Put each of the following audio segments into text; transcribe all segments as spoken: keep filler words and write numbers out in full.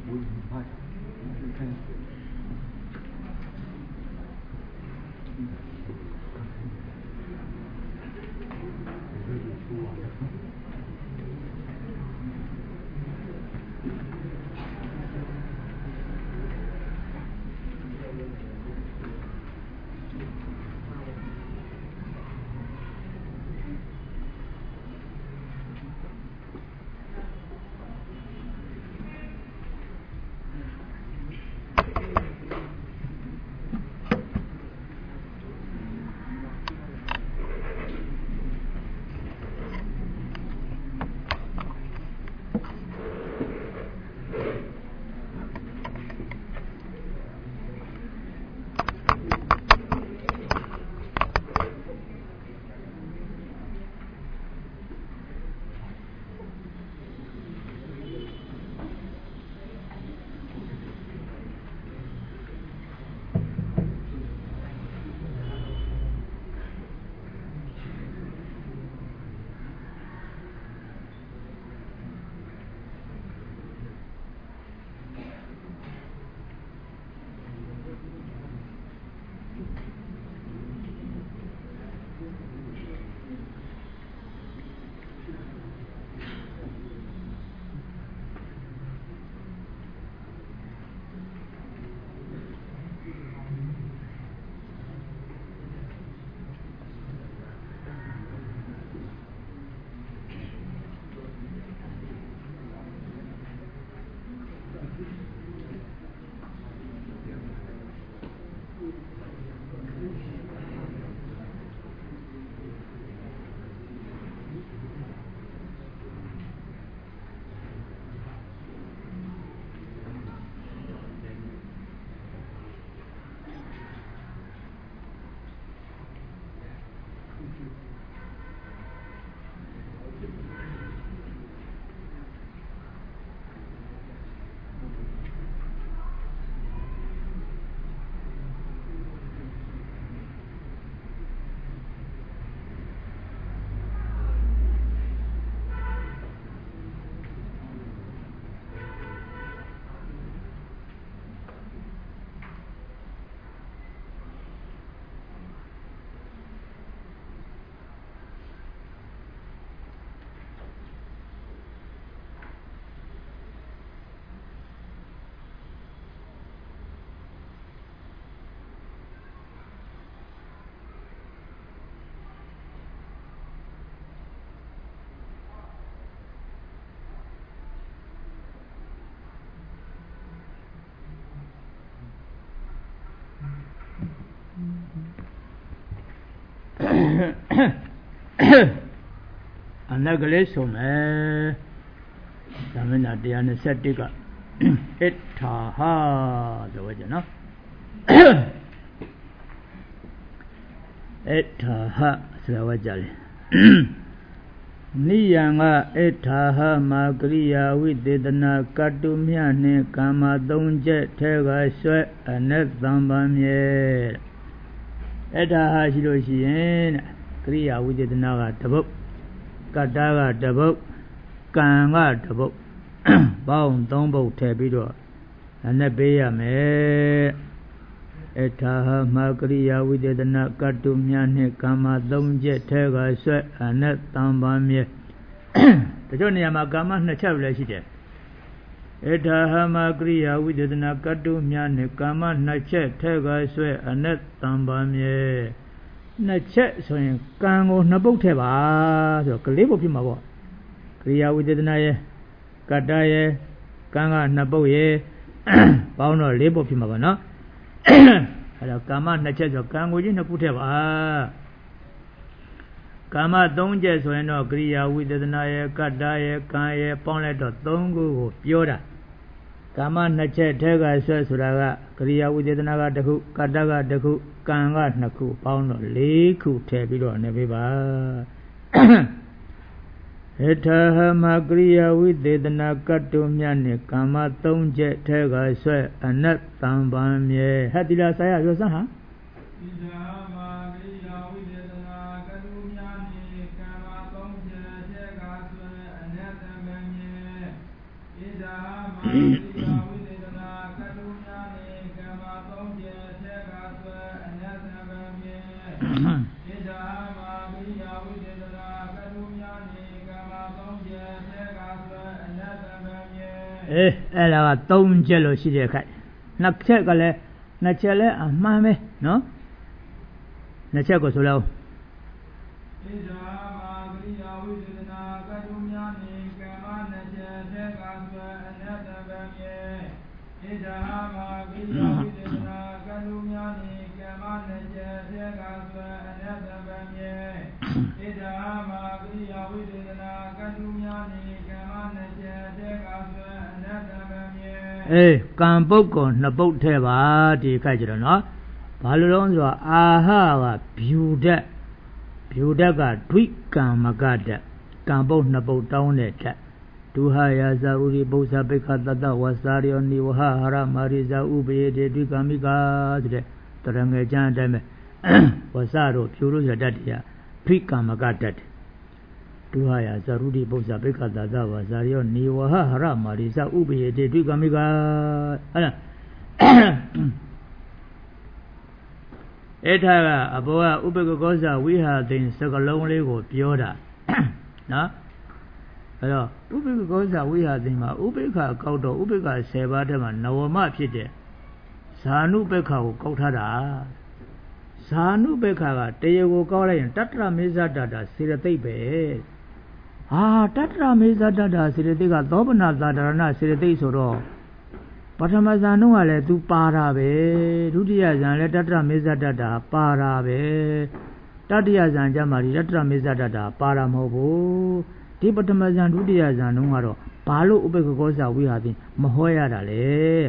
အနက်ကလေးဆိုမယ်ဒါမင်းနာတရားနဲ့ဆက်တစ်ကဣထာဟာဆိုကြနော်ဣထာဟာဆိုဝကြလေနိယံကဣထာဟာမာကရိယာဝိသေသနာကတုမြနှင့်ကာမသုံးချက်ထဲကဆွဲအနက်သံပါမြဲဣထာဟာရှိလို့ရှိရင်ကရိယာဝိသေသနာကတပုတ်ကတ္တကတပုတ်ကံကတပုတ်ပေါင်းသုံးပုတ်ထည့်ပြီးတော့အနက်ပေးရမယ်ဣထာဟာမာကရိယာဝိသေသနာကတ္တုမြနှင့်ကာမသုံးချက်ထဲကဆွဲအနက်သံပါမြဲတချို့နေရာမှာကာမနှစ်ချက်လည်းရှိတယ်ဣထာဟာမာကရိယာဝိသေသနာကတ္တုမြနှင့်ကာမနှစ်ချက်ထဲကဆွဲအနက်သံပါမြဲနှစ်ချက်ဆိုရင်ကံကိုနှစ်ပုတ်ထည့်ပါဆိုတော့ကလေးပုတ်ဖြစ်မှာပေါ့ကရိယာဝိသေသနာရဲ့ကတ္တရဲ့ကံကနှစ်ပုတ်ရဲ့ပေါင်းတော့လေးပုတ်ဖြစ်မှာပါနော်အဲ့တော့ကာမနှစ်ချက်ဆိုကံကိုကြီးနှစ်ခုထည့်ပါကာမသုံးချက်ဆိုရင်တော့ကရိယာဝိသေသနာရဲ့ကတ္တရဲ့ကံရဲ့ပေါင်းလိုက်တော့သုံးခုကိုပြောတာကာမနှစ်ချက်ထဲကဆွဲဆိုတာကကရိယာဝိသေသနာကတစ်ခုကတ္တကတစ်ခုကံကနှစ်ခုပေါင်းတော့လေးခုထည့်ပြီးတော့နေပေးပါဣထာဟမကရိယာဝိသေသနာကတ္တုမြနှင့်ကာမသုံးချက်ထဲကဆွဲအနတ်တံပံမြဲဟဲ့ဒီလားဆရာပြောစမ်းဟာဣထာဟမကရိယာဝိသေသနာကတ္တုမြနှင့်ကာမသုံးချက်ထဲကဆွဲအနတ်တံပံမြဲဣထာဟမကရိယာဝိသေအေးအဲ့ဒါကသုံးချက်လို့ရှိတဲ့ခိုက်နှစ်ချက်ကလည်းနှစ်ချက်လည်းအမှန်ပဲနော်နှစ်ချက်ကိုဆိုလို့ဣဇာမာဂရိယဝိသေသနာကတုမြာနိကမ္မနှစ်ချက်ထက်ကဆွဲအနတ္တဗမြေဣဇာမာဂရိယဝိသေသနာကတုမြာနိကမ္မနှစ်ချက်ထက်ကဆွဲအနတ္တဗမြေဣဇာမာဂရိယဝိသေသနာကတုမြာနိကမ္မနှစ်ချက်ထက်ကဆွဲအနတ္တဗမြေအေးကံပုဂ္ဂိုလ်နှစ်ပုဒ်ထဲပါဒီခိုက်ကြတော့နော်ဘာလို့လဲဆိုတော့အာဟကဗျူဓာတ်ဗျူဓာတ်ကဒွိကံမကတ္တကံပုတ်နှစ်ပုတ်တောင်းတဲ့ထက်ဒုဟယာဇဥရိပု္ပ္ပပိခတတဝစာရိယောနိဝဟဟရမာရိဇဥပယေတေဒွိကံမိကာဆိုတဲ့တရငယ်ကျမ်းအတိုင်းပဲဝဆတို့ဖြူလို့ရတတ်တရားဒွိကံမကတ္တဒုဟယာဇရုရိပု္ပ္ပပိခတတဝစာရိယောနိဝဟဟရမာရိဇဥပယေတေဒွိကံမိကာအဲ့ဒါအဲ့ဒါကအဘောကဥပက္ခကောဇဝိဟာသိင်စကလုံးလေးကိုပြောတာနော်အဲ့တော့ဥပက္ခကောဇဝိဟာသိင်မှာဥပိ္ပခအကောက်တော့ဥပိ္ပခဆယ်ပါးတည်းမှာနဝမဖြစ်တဲ့ဇာနုပက္ခကိုကောက်ထားတာဇာနုပက္ခကတရားကိုကောက်လိုက်ရင်တတ္တရမေဇတတာစေရသိပ်ပဲဟာတတ္တရမေဇတတာစေရသိပ်ကသောပနာသာဒရဏစေရသိပ်ဆိုတော့ပထမဇန်တော့ကလည်း तू ပါတာပဲဒုတိယဇန်လည်းတတ္တရမေဇတတာပါတာပဲတတိယဇန်ကျမှဒီတတ္တရမေဇတတာပါတာမဟုတ်ဘူးဒီပထမဇန်ဒုတိယဇန်တော့ကတော့ဘာလို့ဥပက္ခကောဇဝိဟာသိမဟောရတာလဲ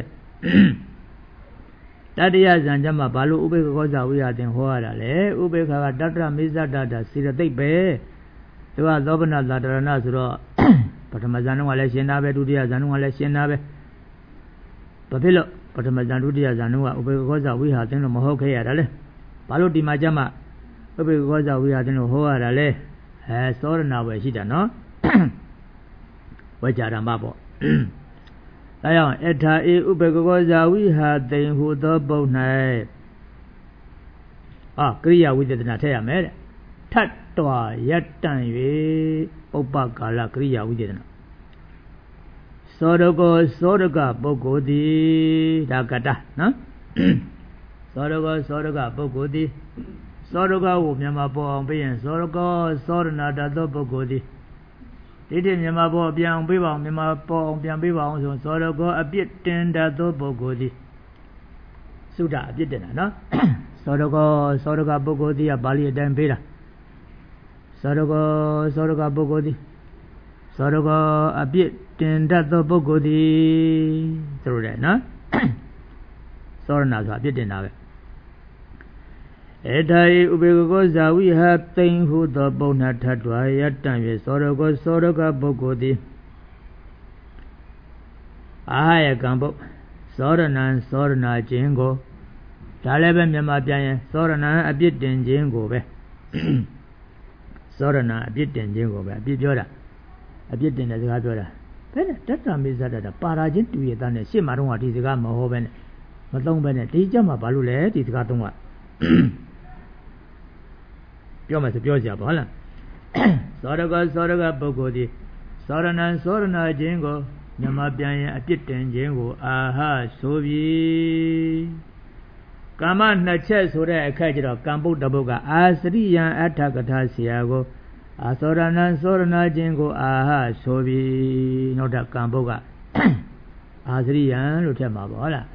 တတိယဇန်ကျမှဘာလို့ဥပက္ခကောဇဝိဟာသိဟောရတာလဲဥပက္ခကတတ္တရမေဇတတာစေရသိပ်ပဲသူကသောပနသာဒရဏဆိုတော့ပထမဇန်တော့ကလည်းရှင်းတာပဲဒုတိယဇန်တော့ကလည်းရှင်းတာပဲဘာဖြစ်လို့ပထမဇန်ဒုတိယဇန်တို့ကဥပေက္ခကောဇဝိဟာသိလို့မဟုတ်ခဲ့ရတာလဲဘာလို့ဒီမှာကြမှာဥပေက္ခကောဇဝိဟာသိလို့ဟောရတာလဲအဲသောရဏဝယ်ရှိတာနော်ဝေကြရမပေါ့ဒါကြောင့်အထာဧဥပေက္ခကောဇဝိဟာသိဟူသောပုဒ်၌အာကရိယာဝိသေသနာထည့်ရမယ်တဲ့ထတ်တော်ယတ္တံ၍ဥပ္ပကာလကရိယာဝိသေသနာသောရကောသောရကပုဂ္ဂိုလ်သည်ဒါကတ္တနော်သောရကောသောရကပုဂ္ဂိုလ်သည်သောရကကိုမြန်မာပေါ်အောင်ပြရင်သောရကောသောရဏတသောပုဂ္ဂိုလ်သည်ဒီတိမြန်မာပေါ်ပြန်အောင်ပြပါအောင်မြန်မာပေါ်အောင်ပြန်ပြပါအောင်ဆိုသောရကောအပြစ်တင်တသောပုဂ္ဂိုလ်သည်သုဒ္ဓအပြစ်တင်တာနော်သောရကောသောရကပုဂ္ဂိုလ်သည်ကပါဠိအတိုင်းပေးတာသောရကောသောရကပုဂ္ဂိုလ်သည်သောရကောအပြစ်တင်တတ်သောပုဂ္ဂိုလ်သည်ဆိုရတယ်နော်သောရဏဆိုတာအပြစ်တင်တာပဲဧထာယဥပေက္ခကောဇဝိဟာသိမ့်ဟုသောပုံနာထတ်တွာယတ္တံ၍သောရကောသောရကပုဂ္ဂိုလ်သည်အာဟယကံပုသောရဏံသောရဏခြင်းကိုဒါလည်းပဲမြန်မာပြန်ရင်သောရဏံအပြစ်တင်ခြင်းကိုပဲသောရဏံအပြစ်တင်ခြင်းကိုပဲအပြစ်ပြောတာအပြစ်တင်တဲ့စကားပြောတာဘယ်နဲ့တတ္တမေဇတတာပါရာချင်းတူရတဲ့နဲ့ရှေ့မှာတော့ဒီစကားမဟောပဲနဲ့မသုံးပဲနဲ့ဒီကြမှာဘာလို့လဲဒီစကားသုံးကပြောမယ်ဆိုပြောကြပါဟုတ်လားသောရကသောရကပုဂ္ဂိုလ်ဒီသောရဏံသောရဏခြင်းကိုမြန်မာပြန်ရင်အပြစ်တင်ခြင်းကိုအာဟဆိုပြီးကာမနှစ်ချက်ဆိုတဲ့အခါကျတော့ကံပုဒ္ဒဘုတ်ကအာစရိယံအထကထာဆရာကိုအာသောရဏံသောရဏခြင်းကိုအာဟဆိုပြီးနောက်တော့ကံပုဒ်ကအာစရိယံလို့ထည့်မှာပေါ့ဟုတ်လား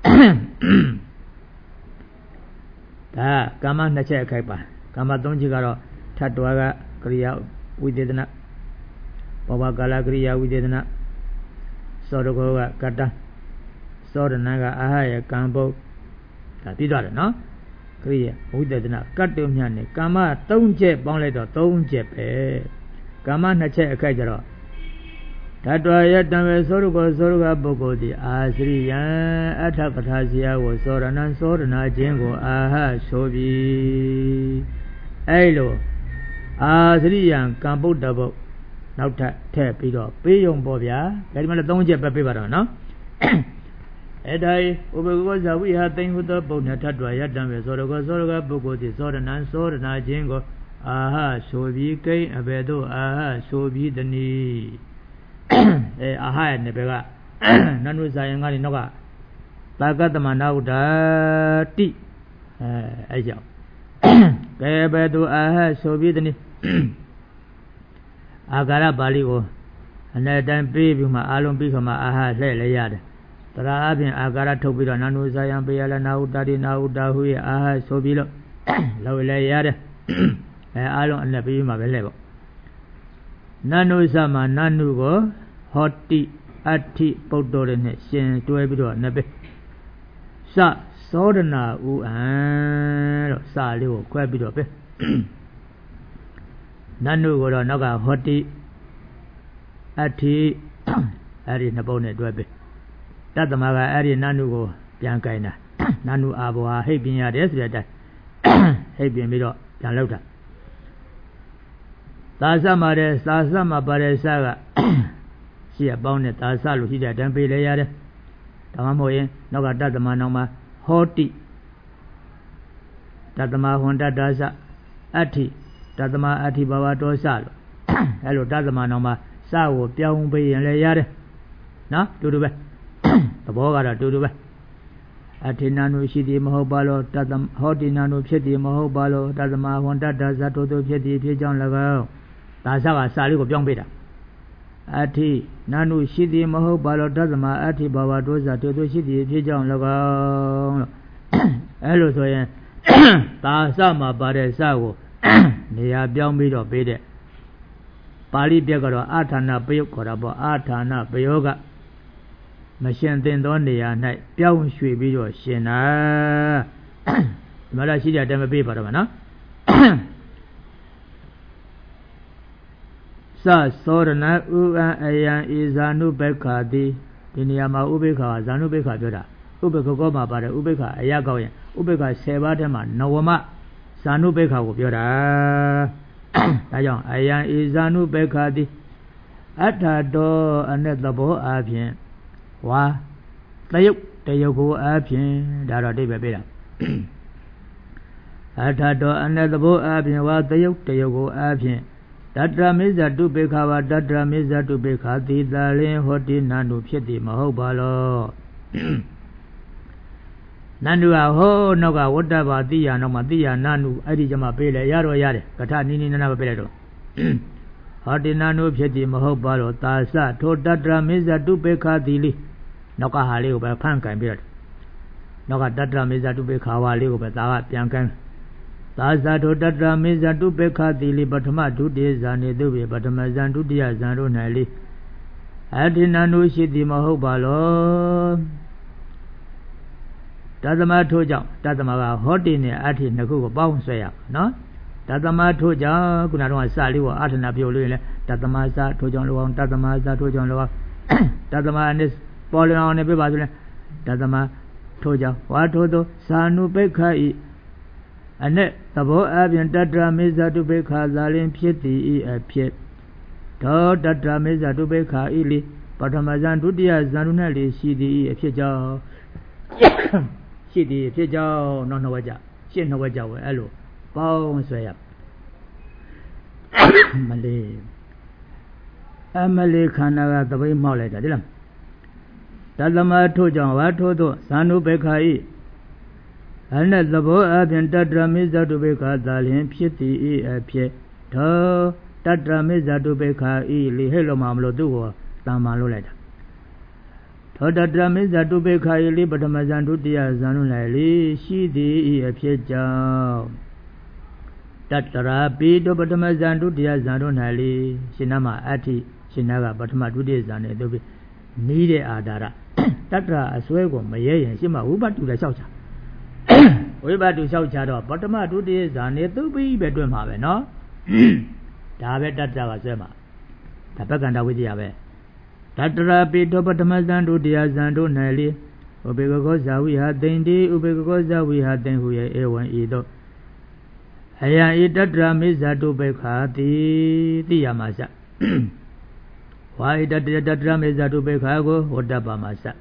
ဒါကာမနှစ်ချက်အခိုက်ပါကာမသုံးချက်ကတော့ထတ်တော်ကကရိယာဝိသေသနာဘောဘကာလကရိယာဝိသေသနာသောရကောကကတ္တသောရဏကအာဟယကံပုဒ်ဒါပြီးသွားတယ်နော်ကရိယာဝိသေသနာကတ္တုမြတ်နဲ့ကာမသုံးချက်ပေါင်းလိုက်တော့သုံးချက်ပဲကာမနှစ်ချက်အခိုက်ကြတော့ဓာတ္တယတံဝေသောရကောသောရကပုဂ္ဂိုလ်သည်အာစရိယံအထကထာစီယကိုသောရဏံသောရဏခြင်းကိုအာဟဆိုပြီးအဲ့လိုအာစရိယံကံပုဒ္ဒဘုတ်နောက်ထပ်ထည့်ပြီးတော့ပေးယုံပေါ့ဗျာဒါဒီမှာလည်းသုံးချက်ပဲပေးပါတော့နော်အဲ့ဒါဥပက္ခဇဝိဟာသိမ့်ဟုသောပုဒ်နဲ့ထတ်တော်ယတံဝေသောရကောသောရကပုဂ္ဂိုလ်သည်သောရဏံသောရဏခြင်းကိုအာဟဆိုပြီးကိန်းအဘယ်သို့အာဟဆိုပြီးတနည်းအဲအာဟရဲ့နေဘက်ကနန္ဒုစာရင်ကနေနောက်ကသာကတ္တမနာဥဒ္ဒတိအဲအဲ့ကြောင့်ကဲဘယ်သူအာဟဆိုပြီးတနည်းအာကာရပါဠိကိုအနေတိုင်းပြီးပြီးမှအာလုံးပြီးခါမှအာဟလှည့်လဲရတယ်တရာအပြင်အာကာရထုတ်ပြီးတော့နန္ဒုစာရင်ပေးရလဲနာဥဒ္ဒတိနာဥဒ္ဒဟုရဲ့အာဟဆိုပြီးတော့လောက်လဲရတယ်အဲအာလုံးအနေပြီးမှပဲလှည့်ပေါ့နန္ဒုစမှာနန္ဒုကိုဟောတိအဋ္ဌိပုတ္တောတွေနဲ့ရှင်တွဲပြီးတော့နဘေစသောဒနာဥအံတော့စာလေးကိုခွဲပြီးတော့ပဲနန္ဒုကိုတော့နောက်ကဟောတိအဋ္ဌိအဲ့ဒီနှစ်ပုဒ်နဲ့တွဲပဲတတ္တမကအဲ့ဒီနန္ဒုကိုပြန်ကြိုင်တာနန္ဒုအာဘောဟာဟိတ်ပြင်းရတယ်ဆိုတဲ့အတိုင်းဟိတ်ပြင်းပြီးတော့ပြန်လောက်တာသာသမှာတဲ့သာသမှာပါတဲ့စကရှိအပေါင်းနဲ့သာသလို့ရှိတဲ့အတိုင်းပေးလဲရတယ်ဒါမှမဟုတ်ရင်နောက်ကတတ္တမနောင်မှာဟောတိတတ္တမဟွန်တတ္တသအဋ္ဌိတတ္တမအဋ္ဌိဘဝတောစလို့အဲ့လိုတတ္တမနောင်မှာစကိုပြောင်းပေးရင်လည်းရတယ်နော်တူတူပဲသဘောကတော့တူတူပဲအဋ္ဌိနာနုရှိသည်မဟုတ်ပါလို့တတ္တဟောတိနာနုဖြစ်သည်မဟုတ်ပါလို့တတ္တမဟွန်တတ္တသထို့သို့ဖြစ်သည်ဖြစ်ကြောင်း၎င်းဒါစကစာလေးကိုပြောင်းပေးတာအဋ္ဌိနာနုရှိသည်မဟုတ်ပါလို့တတ္တမအဋ္ဌိဘဝတောစထို့သို့ရှိသည်ဖြစ်ကြောင်း၎င်းလို့အဲ့လိုဆိုရင်သာစမှာပါတဲ့စကိုနေရာပြောင်းပြီးတော့ပေးတဲ့ပါဠိပြက်ကတော့အာထာဏပယုတ်ခေါ်တာပေါ့အာထာဏပယောကမရှင်သင်သောနေရာ၌ပြောင်းရွှေ့ပြီးတော့ရှင်တာဒီမှာလည်းရှိတဲ့အတိုင်းမပေးပါတော့မနော်စသောရဏဥအံအယံဣဇာနုပက္ခတိဒီနေရာမှာဥပိ္ပခာဇာနုပက္ခပြောတာဥပိ္ပခကောမှာပါတယ်ဥပိ္ပခအရာကောင်းရင်ဥပိ္ပခဆယ်ပါးထဲမှာနဝမဇာနုပက္ခကိုပြောတာဒါကြောင့်အယံဣဇာနုပက္ခတိအဋ္ဌတောအ내သဘောအပြင်ဝါတယုတ်တယုတ်ကိုအပြင်ဒါတော့အဓိပ္ပာယ်ပေးတာအဋ္ဌတောအ내သဘောအပြင်ဝါတယုတ်တယုတ်ကိုအပြင်တတ္တမိဇ္ဇတုပိခဝါတတ္တမိဇ္ဇတုပိခာတိတလင်ဟောတိနန္တုဖြစ်သည်မဟုတ်ပါလောနန္တုဟာဟောနောက်ကဝတ္တဘာတိယနောက်မှာတိယနန္တုအဲ့ဒီကျမှပေးလေရတော့ရတယ်ကထနီးနီးနားနားပဲပေးလိုက်တော့ဟောတိနန္တုဖြစ်သည်မဟုတ်ပါလောသာစထိုတတ္တမိဇ္ဇတုပိခာတိလိနောက်ကဟာလေးကိုပဲဖန်ကင်ပြရတယ်နောက်ကတတ္တမိဇ္ဇတုပိခာဝါလေးကိုပဲဒါကပြန်ကင်သာသထိုတတ္တမိဇ္ဇတုပိခာတိလိပထမဒုတိယဇာနေတုပိပထမဇန်ဒုတိယဇန်တို့၌လိအဋ္ဌိနန္တုရှိသည်မဟုတ်ပါလောတသမထို့ကြောင့်တသမကဟောတိနဲ့အဋ္ဌိနှစ်ခုကိုပေါင်းဆွဲရနော်တသမထို့ကြောင့်ခုနကတော့စလေးကိုအာထနာပြုလို့ရင်တသမစထို့ကြောင့်လောအောင်တသမစထို့ကြောင့်လောအောင်တသမအနစ်ပေါ်လောအောင်နဲ့ပြပါဆိုလဲတသမထို့ကြောင့်ဝါထို့သောဇာနုပိခာဤအ내သဘောအပြင်တတ္တမိဇ္ဇတုပိခာဇာလင်ဖြစ်သည်ဤအဖြစ်သောတတ္တမိဇ္ဇတုပိခာဤလိပထမဇန်ဒုတိယဇန်တို့၌လေရှိသည်ဤအဖြစ်ကြောင့်ရှိသည်အဖြစ်ကြောင့်နောက်နှစ်ဝက်ကြရှင်းနှစ်ဝက်ကြဝဲအဲ့လိုပေါင်းဆွဲရမလေးအမလေးခန္ဓာကသပိတ်မောက်လိုက်တာဒီလားတသမထို့ကြောင့်ဝါထို့သောဇာနုပိခာဤအ내သဘောအပြင်တတ္တမိဇ္ဇတုပိခာသာလျှင်ဖြစ်သည်ဤအဖြစ်သောတတ္တမိဇ္ဇတုပိခာဤလိဟဲ့လို့မှမလို့သူ့ကိုတန်မာလို့လိုက်တာသောတတ္တမိဇ္ဇတုပိခာဤလိပထမဇန်ဒုတိယဇန်တို့၌လိရှိသည်ဤအဖြစ်ကြောင့်တတ္တရာပိတောပထမဇန်ဒုတိယဇန်တို့၌လိရှင်နာမှာအဋ္ဌိရှင်နာကပထမဒုတိယဇန်နဲ့သူပြီးနီးတဲ့အာဒါရတတ္တရာအစွဲကိုမရဲရင်ရှင်းမဝိပတ္တုလည်းလျှောက်ချဝိပတ္တုလျှောက်ချတော့ပထမဒုတိယဇာနေသူပြီးပဲတွင်မှာပဲနော်ဒါပဲတတ္တရာကဆွဲမှာဒါပက္ကန္တဝိဇ္ဇာပဲတတ္တရာပိတောပထမဇန်ဒုတိယဇန်တို့၌လေဥပေက္ခောဇာဝိဟာတိန်တိဥပေက္ခောဇာဝိဟာတိန်ဟုရဲ့ဧဝံဤသို့အယံဤတတ္တရာမိဇ္ဇတုပိခာတိတိယမှာစဝါဣတတ္တတတ္တရာမိဇ္ဇတုပိခာကိုဝတ္တပမှာစ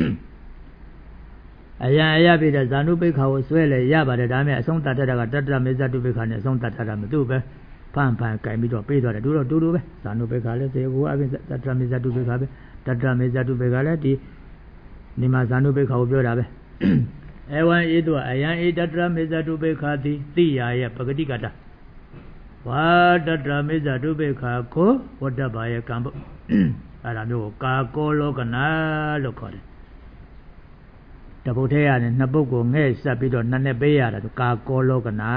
အယံအယပိတဲ့ဇာနုပိခာကိုဆွဲလေရပါတယ်ဒါမဲ့အဆုံးတတ်တာကတတ္တရာမိဇ္ဇတုပိခာနဲ့အဆုံးတတ်တာမတူပဲဖန်ဖန်ကြိုင်ပြီးတော့ပေးသွားတယ်တို့တော့တူတူပဲဇာနုပိခါလည်းသေကိုအပြင်တတရမေဇတုပိခါပဲတတရမေဇတုပိခါလည်းဒီဒီမှာဇာနုပိခါကိုပြောတာပဲဧဝံဧတုအယံဧတတရမေဇတုပိခါတိတိယာရဲ့ပဂတိကတဝါတတရမေဇတုပိခါကိုဝတ္တဘာရဲ့ကံပေါ့အဲ့ဒါမျိုးကိုကာကောလောကနာလို့ခေါ်တယ်တပုတ်ထဲရတယ်နှစ်ပုတ်ကိုငဲ့ဆက်ပြီးတော့နှစ်နဲ့ပေးရတာသူကာကောလောကနာ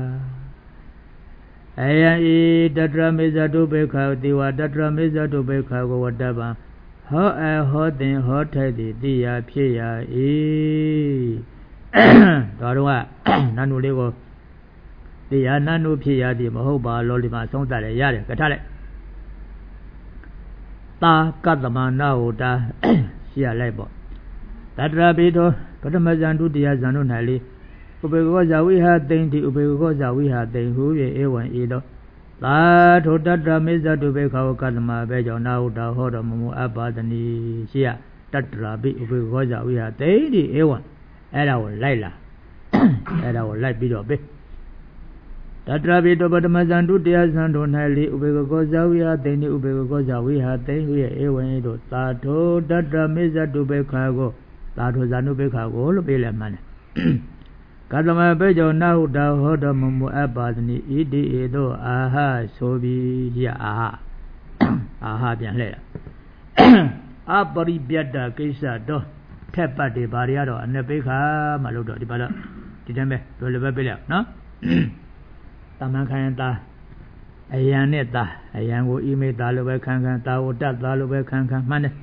အယံဤတတရမေဇတုပိခာတိဝတတရမေဇတုပိခာကိုဝတ္တပံဟောအဟောတင်ဟောထိုက်သည်တိယဖြစ်ရ၏တော်တော့နန္ဒုလေးကိုတိယနန္ဒုဖြစ်ရသည်မဟုတ်ပါလောဒီမှာဆုံးသတ်ရရတယ်ကထလိုက်တာကတ္တမနာဟုတာရှိရလိုက်ပေါ့တတရပိတောပထမဇန်ဒုတိယဇန်တို့၌လေဥပေကောဇာဝိဟာတိန်တိဥပေကောဇာဝိဟာတိန်ဟု၍ဧဝံဤသောသာထိုတတရမေဇတုဘေခဝကတ္တမပဲကြောင့်နာဟုတာဟောတော်မမူအပ္ပဒနီရှိရတတရပိဥပေကောဇာဝိဟာတိန်တိဧဝံအဲ့ဒါကိုလိုက်လာအဲ့ဒါကိုလိုက်ပြီးတော့ပေးတတရပိတောပထမဇန်ဒုတိယဇန်တို့၌လေဥပေကောဇာဝိဟာတိန်တိဥပေကောဇာဝိဟာတိန်ဟု၍ဧဝံဤသို့သာထိုတတရမေဇတုဘေခကိုသာထိုဇာနုပိခကိုလို့ပြေးလဲမှန်းတယ်ကတ္တမပဲကြောင့်နာဟုတာဟောတော်မမူအပ္ပဒနိဣတိဧသောအာဟဆိုပြီးရအာဟအာဟပြန်လှည့်အပရိပယတ္တကိစ္စတော့ထက်ပတ်တွေဘာတွေကတော့အနပိခမှလို့တော့ဒီပါတော့ဒီတည်းပဲတို့လည်းပဲပြေးလိုက်နော်တမန်ခံရင်သားအယံနဲ့သားအယံကိုဣမိသားလိုပဲခံခံသားကိုတတ်သားလိုပဲခံခံမှန်းတယ်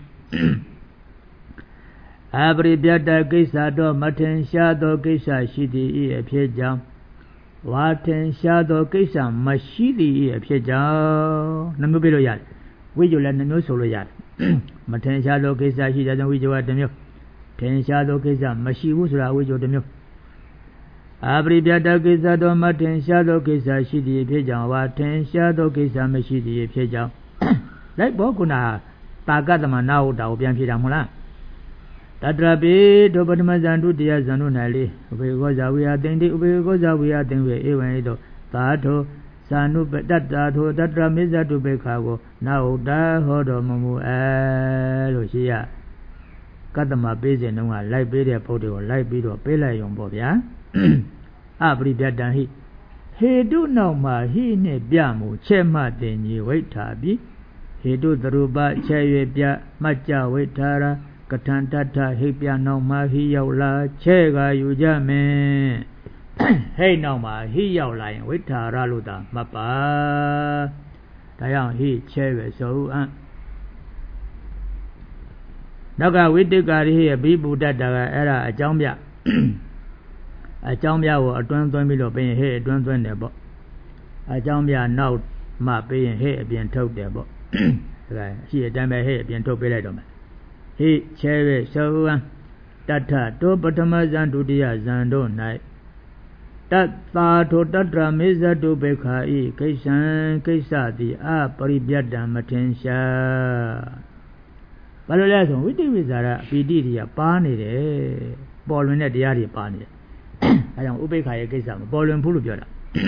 အပရိပယတ္တကိစ္စတော့မထင်ရှားသောကိစ္စရှိသည်၏အဖြစ်ကြောင့်ဝါထင်ရှားသောကိစ္စမရှိသည်၏အဖြစ်ကြောင့်နှမျိုးပြလို့ရတယ်ဝိဇ္ဇုလည်းနှမျိုးဆိုလို့ရတယ်မထင်ရှားသောကိစ္စရှိတဲ့ကြောင့်ဝိဇ္ဇုကတစ်မျိုးထင်ရှားသောကိစ္စမရှိဘူးဆိုတာဝိဇ္ဇုတစ်မျိုးအပရိပယတ္တကိစ္စတော့မထင်ရှားသောကိစ္စရှိသည်အဖြစ်ကြောင့်ဝါထင်ရှားသောကိစ္စမရှိသည်အဖြစ်ကြောင့်လိုက်ဘောကုဏတာကတ္တမနာဟုတာကိုပြန်ဖြေတာမဟုတ်လားတတရပိတောပထမဇန်ဒုတိယဇန်တို့၌လေဥပေကောဇာဝိယတိန်တိဥပေကောဇာဝိယတိန်ဝေဧဝံဤသို့သာထိုဇာနုပတတ္တာထိုတတရမေဇတုပိခါကိုနာဟုတာဟောတော်မမူအဲလို့ရှိရကတ္တမပေးစဉ်တုန်းကလိုက်ပေးတဲ့ပုဒ်တွေကိုလိုက်ပြီးတော့ပေးလိုက်ရုံပေါ့ဗျာအပရိပယတ္တဟိဟေတုနောက်မှာဟိနှင့်ပြမှုချက်မှတင်ကြီးဝိဋ္ဌာပိဟေတုသရူပချက်၍ပြမှတ်ကြဝိဋ္ဌာရာကထံတတ္ထဟိပြနောက်မှာဟိရောက်လာချဲကယူကြမယ်ဟိနောက်မှာဟိရောက်လာရင်ဝိဋ္ဌာရလို့သာမှတ်ပါဒါကြောင့်ဟိချဲပဲဆိုအံ့နောက်ကဝိတိကာရိရဲ့ဘိဗုဒ္ဓတာကအဲ့ဒါအကြောင်းပြအကြောင်းပြကိုအတွန်းသွင်းပြီးတော့ပြင်ဟိအတွန်းသွင်းတယ်ပေါ့အကြောင်းပြနောက်မှပြင်ဟိအပြင်ထုတ်တယ်ပေါ့ဒါကရှိအတိုင်းပဲဟိအပြင်ထုတ်ပေးလိုက်တော့မယ်ဟိချဲပဲသောဝံတထတောပထမဇန်ဒုတိယဇန်တို့၌တတ္တာထိုတတရမေဇတုဘေခာဤကိစ္စံကိစ္စတိအပရိပယတ္တမထင်ရှားဘာလို့လဲဆိုဝိတိဝိဇာရပီတိတွေကပါနေတယ်ပေါ်လွင်တဲ့တရားတွေပါနေတယ်အဲကြောင့်ဥပိ္ပခာရဲ့ကိစ္စမပေါ်လွင်ဘူးလို့ပြောတာ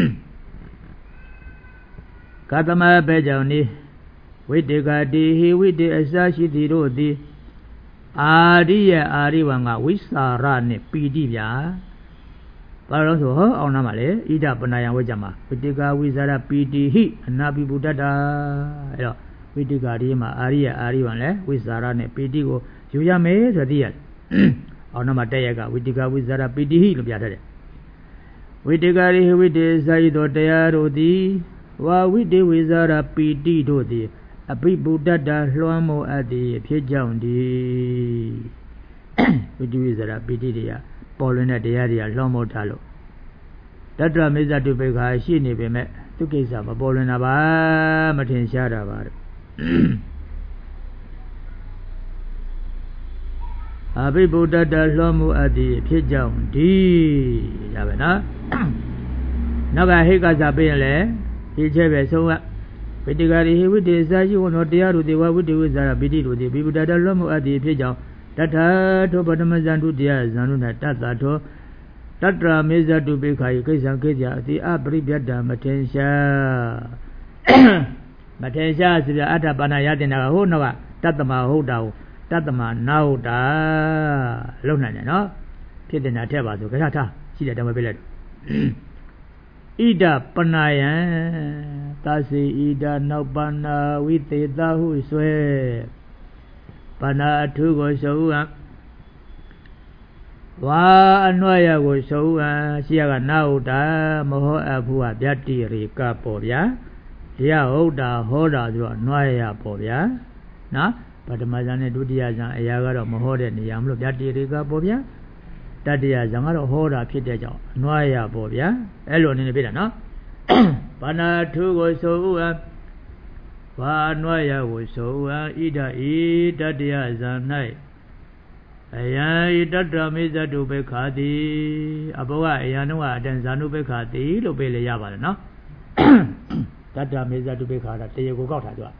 ကတမပဲကြောင့်နေဝိတေကတိဟိဝိတေအစရှိသည်တို့သည်အာရိယအာရိဝံကဝိစာရနဲ့ပီတိဗျာဘာလို့ဆိုဟောအောင်နာမှာလေဣဒပနာယံဝိကြမှာဝိတေကဝိဇာရပီတိဟိအနာပိဗုဒ္ဓတာအဲ့တော့ဝိတေကဒီမှာအာရိယအာရိဝံလဲဝိစာရနဲ့ပီတိကိုယူရမယ်ဆိုသိရတယ်အောင်နာမှာတက်ရကဝိတေကဝိဇာရပီတိဟိလို့ပြထားတယ်ဝိတေကရိဟိဝိတေဇာယိတောတရားတို့သည်ဝါဝိတေဝိဇာရပီတိတို့သည်အဘိဗုဒ္ဓတာလွှမ်းမိုးအပ်သည်ဖြစ်ကြောင်းဒီဝိတ္တိဝိဇ္ဇာပိဋိတွေကပေါ်လွင်တဲ့တရားတွေကလွှမ်းမိုးထားလို့တတရမေဇတုပိခါရှိနေပေမဲ့သူကိစ္စမပေါ်လွင်တာပါမထင်ရှားတာပါအဘိဗုဒ္ဓတာလွှမ်းမိုးအပ်သည်ဖြစ်ကြောင်းဒီရပါနော်နောက်ကဟိကစားပေးရင်လေဒီချက်ပဲဆုံးကဝိတ္တကာရိဟိဝိတ္တေစာရှိဝနောတရားတို့တေဝဝိတ္တဝိဇာရပိဋိတို့တေဘိဗုဒ္ဓတာလွတ်မှုအပ်သည်ဖြစ်ကြောင်းတထထိုပထမဇန်ဒုတိယဇန်တို့၌တတ္တထော Tatra meza to be kai kisa kija the abribiada matensha matensha sibia ata bana yadina ho nawa tatama hoda tatama nauda lona noဖြစ်တဲ့နာထက်ပါဆိုခဏထားရှိတဲ့တမပေးလိုက်ဣဒပနာယံသစေဣဒနောက်ပနာဝိသေသဟုဆွဲပနာအထုကိုရှုံးဟံဝါအနွယ်ရကိုရှုံးဟံရှိရကနာဟုတ်တာမဟုတ်အဘူးကဗျတ္တိရိကပေါ်ဗျာတရားဟုတ်တာဟောတာဆိုတော့အနွယ်ရပေါ်ဗျာနော်ပထမဇန်နဲ့ဒုတိယဇန်အရာကတော့မဟောတဲ့နေရာမလို့ဗျတ္တိရိကပေါ်ဗျာတတ္တရာဇံကတော့ဟောတာဖြစ်တဲ့ကြောင့်အနွားရပေါ့ဗျာအဲ့လိုအနေနဲ့ပြတာနော်ဘာနာထုကိုဆိုဥဟံဘာအနွားရကိုဆိုဥဟံဣဒဤတတ္တရာဇံ၌အယံဤတတ္တမေဇတုဘေခာတိအဘောကအယံတော့အတန်ဇာနုဘေခာတိလို့ပြေးလေရပါတယ်နော်တတ္တမေဇတုဘေခာတာတရားကိုကောက်ထားကြ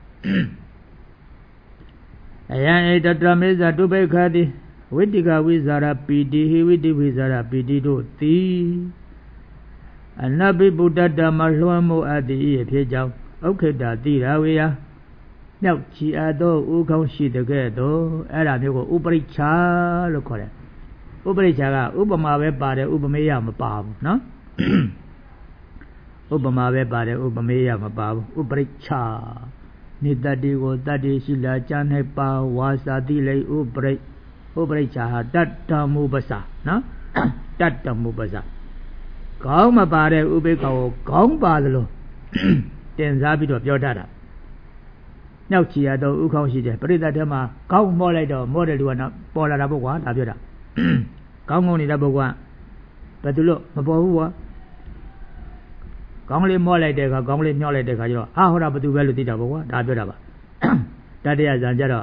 အယံဤတတ္တမေဇတုဘေခာတိဝိတိကဝိဇာရပီတိဟိဝိတိဝိဇာရပီတိတို့သည်အနဘိဗုဒ္ဓတမလွှမ်းမိုးအပ်သည်၏ဖြစ်ကြောင်းဥက္ခေတတိရဝေယမြောက်ချီအပ်သောဥကောင်းရှိတဲ့ကဲ့သို့အဲ့ဒါမျိုးကိုဥပရိစ္ဆာလို့ခေါ်တယ်ဥပရိစ္ဆာကဥပမာပဲပါတယ်ဥပမေယမပါဘူးနော်ဥပမာပဲပါတယ်ဥပမေယမပါဘူးဥပရိစ္ဆာနိတ္တိကိုတတ္တိရှိလာကြ၌ပါဝါစာတိလေဥပရိဥပရိစ္ဆာတတ္တမုပ္ပစာနော်တတ္တမုပ္ပစာကောင်းမပါတဲ့ဥပိ္ပခာကိုကောင်းပါသလိုတင်စားပြီးတော့ပြောတတ်တာညောက်ချီရတော့ဥခေါင်းရှိတယ်ပရိသတ်ထဲမှာကောင်းမော့လိုက်တော့မော့တဲ့လူကတော့ပေါ်လာတာပေါ့ကွာဒါပြောတာကောင်းကောင်းနေတဲ့ပုဂ္ဂိုလ်ကဘယ်သူလို့မပေါ်ဘူးကွာကောင်းလေးမော့လိုက်တဲ့အခါကောင်းလေးမျော့လိုက်တဲ့အခါကျတော့အာဟောတာဘယ်သူပဲလို့သိတာပေါ့ကွာဒါပြောတာပါတတ္တရဇံကြတော့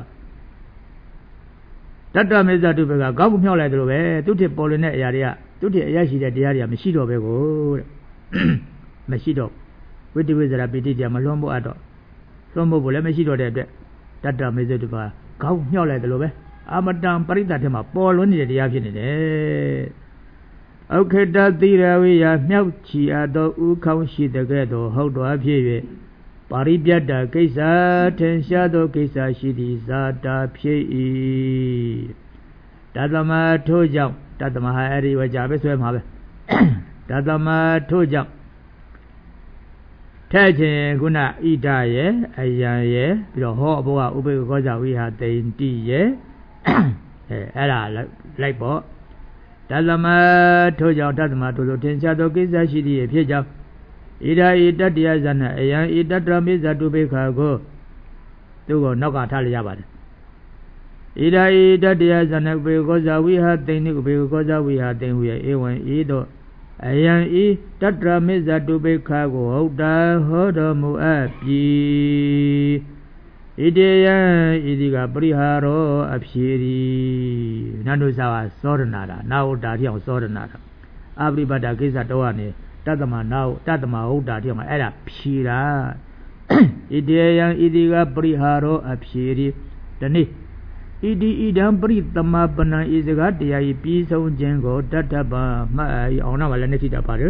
တတ္တမေဇတုဘကကောင်းကူမြောက်လိုက်တယ်လို့ပဲသူထစ်ပေါ်လွင်တဲ့အရာတွေကသူထစ်အရရှိတဲ့တရားတွေကမရှိတော့ပဲကိုတဲ့မရှိတော့ဝိတ္တဝိဇ္ဇာပိဋိတရားမလွန်ဖို့အတော့လွန်ဖို့လည်းမရှိတော့တဲ့အတွက်တတ္တမေဇတုဘကကောင်းမြောက်လိုက်တယ်လို့ပဲအာမတံပရိသတ်ထဲမှာပေါ်လွင်နေတဲ့တရားဖြစ်နေတယ်ဥက္ခေတတိရဝိယမြောက်ချီအပ်သောဥခေါင်းရှိတဲ့ကဲ့သို့ဟုတ်တော်ဖြစ်၍ပါရိပြတ္တကိစ္စထင်ရှားသောကိစ္စရှိသည်ဇာတာဖြစ်၏တသမထို့ကြောင့်တသမဟာအဲ့ဒီဝကြပဲဆွဲမှာပဲတသမထို့ကြောင့်ထဲ့ခြင်းခုနဣဒရဲ့အယံရဲ့ပြီးတော့ဟောအဘောကဥပေက္ခောဇဝိဟာတိန်တိရဲ့အဲအဲ့ဒါလိုက်ပေါ့တသမထို့ကြောင့်တသမထို့ဆိုထင်ရှားသောကိစ္စရှိသည်ဖြစ်ကြောင်းဣဒာဤတတ္တယဇဏအယံဤတတ္တမေဇတုပိခာကိုသူ့ကိုနောက်ကထားလိုက်ရပါတယ်ဣဒာဤတတ္တယဇဏပေကောဇဝိဟာတိန်နိပေကောဇဝိဟာတိန်ဟူရဲ့ဧဝံဤသို့အယံဤတတ္တမေဇတုပိခာကိုဟုတ်တာဟောတော်မူအပ်ပြီဣတေယံဤဒီကပရိဟာရောအဖြေရီနန္ဒုသာဝသောရဏတာနာဝတ္တာတိအောင်သောရဏတာအပရိပတ္တကိစ္စတောကနေတတ္တမနာတတ္တမဟုတ်တာတိအောင်အဲ့ဒါဖြေတာဣတေယံဤဒီကပရိဟာရောအဖြေရီတနည်းဣတိဣဒံပရိသမပနံဤစကားတရားဤပြီးဆုံးခြင်းကိုတတ္တပမှတ်အောင်တော့လည်းနေတိတာပါတယ်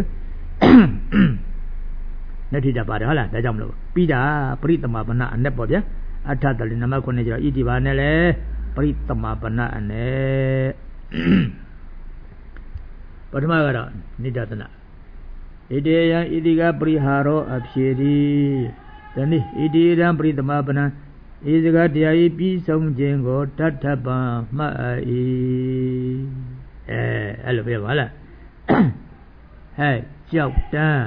နေတိတာပါတယ်ဟုတ်လားဒါကြောင့်မလို့ပြီးတာပရိသမပနအနဲ့ပေါ့ဗျာအထတလိနမခုနှစ်ကျတော့ဣတိပါနဲ့လေပရိသမပနအနဲ့ပထမကတော့နိဒသနာဣတေယံဣတိကပရိဟာရောအဖြေတိတနည်းဣတိဣဒံပရိသမပနံဤစကားတရားဤပြီးဆုံးခြင်းကိုတတ္ထပံမှတ်၏အဲအဲ့လိုပြောပါလားဟဲ့ကြောက်တန်း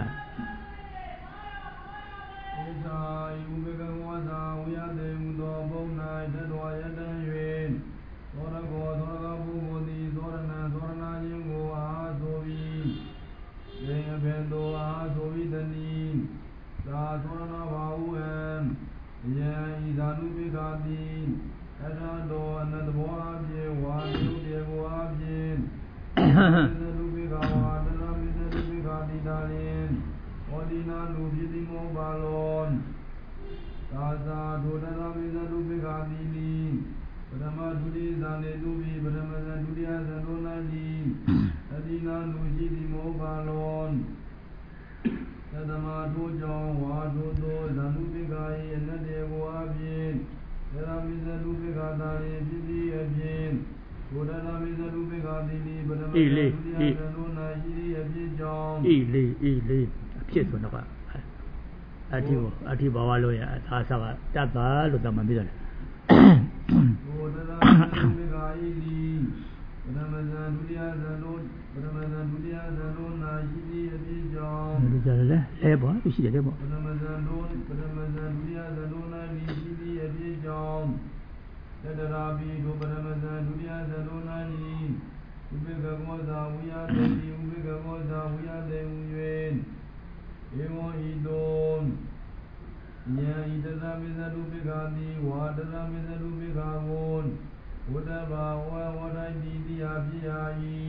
ဧသာယုဘကဝါသာဝိယတေမူသောဘုံ၌တတော်ယတံ၍သောရကောသောရကဘုဘုတိသောရဏံသောရဏခြင်းကိုအားဆိုပြီးယေယဘေတောအားဆိုပြီးတနည်းသာသောရဏဘာဟုဟံယံဤသာနုပိကာတိအရဟတောအနတ္တဘောအပြေဝါယုတေဘောအပြေသနုပိကာဝါတနာမိသနုပိကာတိတာလင်ဩဒီနာလူဖြစ်တိမောပါလောသာသာဒုဒနာမိသနုပိကာတိနိပရမဒုတိယဇာနေတုပိပရမဇဒုတိယဇံတော်၌တိတတိဒီနာနုရှိသည်မောပါလောသတ္တမထိုကြောင့်ဝါထိုသောဇာနုပိကာ၏အနတ္တေကိုအပြင်သရမိဇတုပိကာသာ၏ဖြစ်သည်အပြင်ဘုဒ္ဓနာမိဇတုပိကာတိတိပရမတ္တိယသနုနာရှိသည်အဖြစ်ကြောင့်ဤလေဤလေအဖြစ်ဆိုတော့အတိဘောအတိဘာဝလို့ရသာသကတတ်တာလို့တမန်ပြတယ်ဘုဒ္ဓနာမိဇတုပိကာ၏ဒီပရမဇ္ဇဒုတိယဇံတို့ပရမဇ္ဇဒုတိယဇံတို့နာရှိသည်အဖြစ်ကြောင့်ဒီကြလေအဲဘောသူရှိတယ်ပေါ့ပရမဇ္ဇတို့ပရမဇ္ဇဒုတိယဇံတို့နာရှိသည်အဖြစ်ကြောင့်တတရာပိဒုပရမဇ္ဇဒုတိယဇံတို့နာနိဥပေက္ခမောဇာဝိယတေတိဥပေက္ခမောဇာဝိယတေဟူ၍ဧဝံဣတောဉာဏ်ဣတသမေဇတုပိက္ခတိဝါတသမေဇတုပိက္ခကိုဝတ္တဘာဝဝတ္တိတိတိယဖြစ်ရာ၏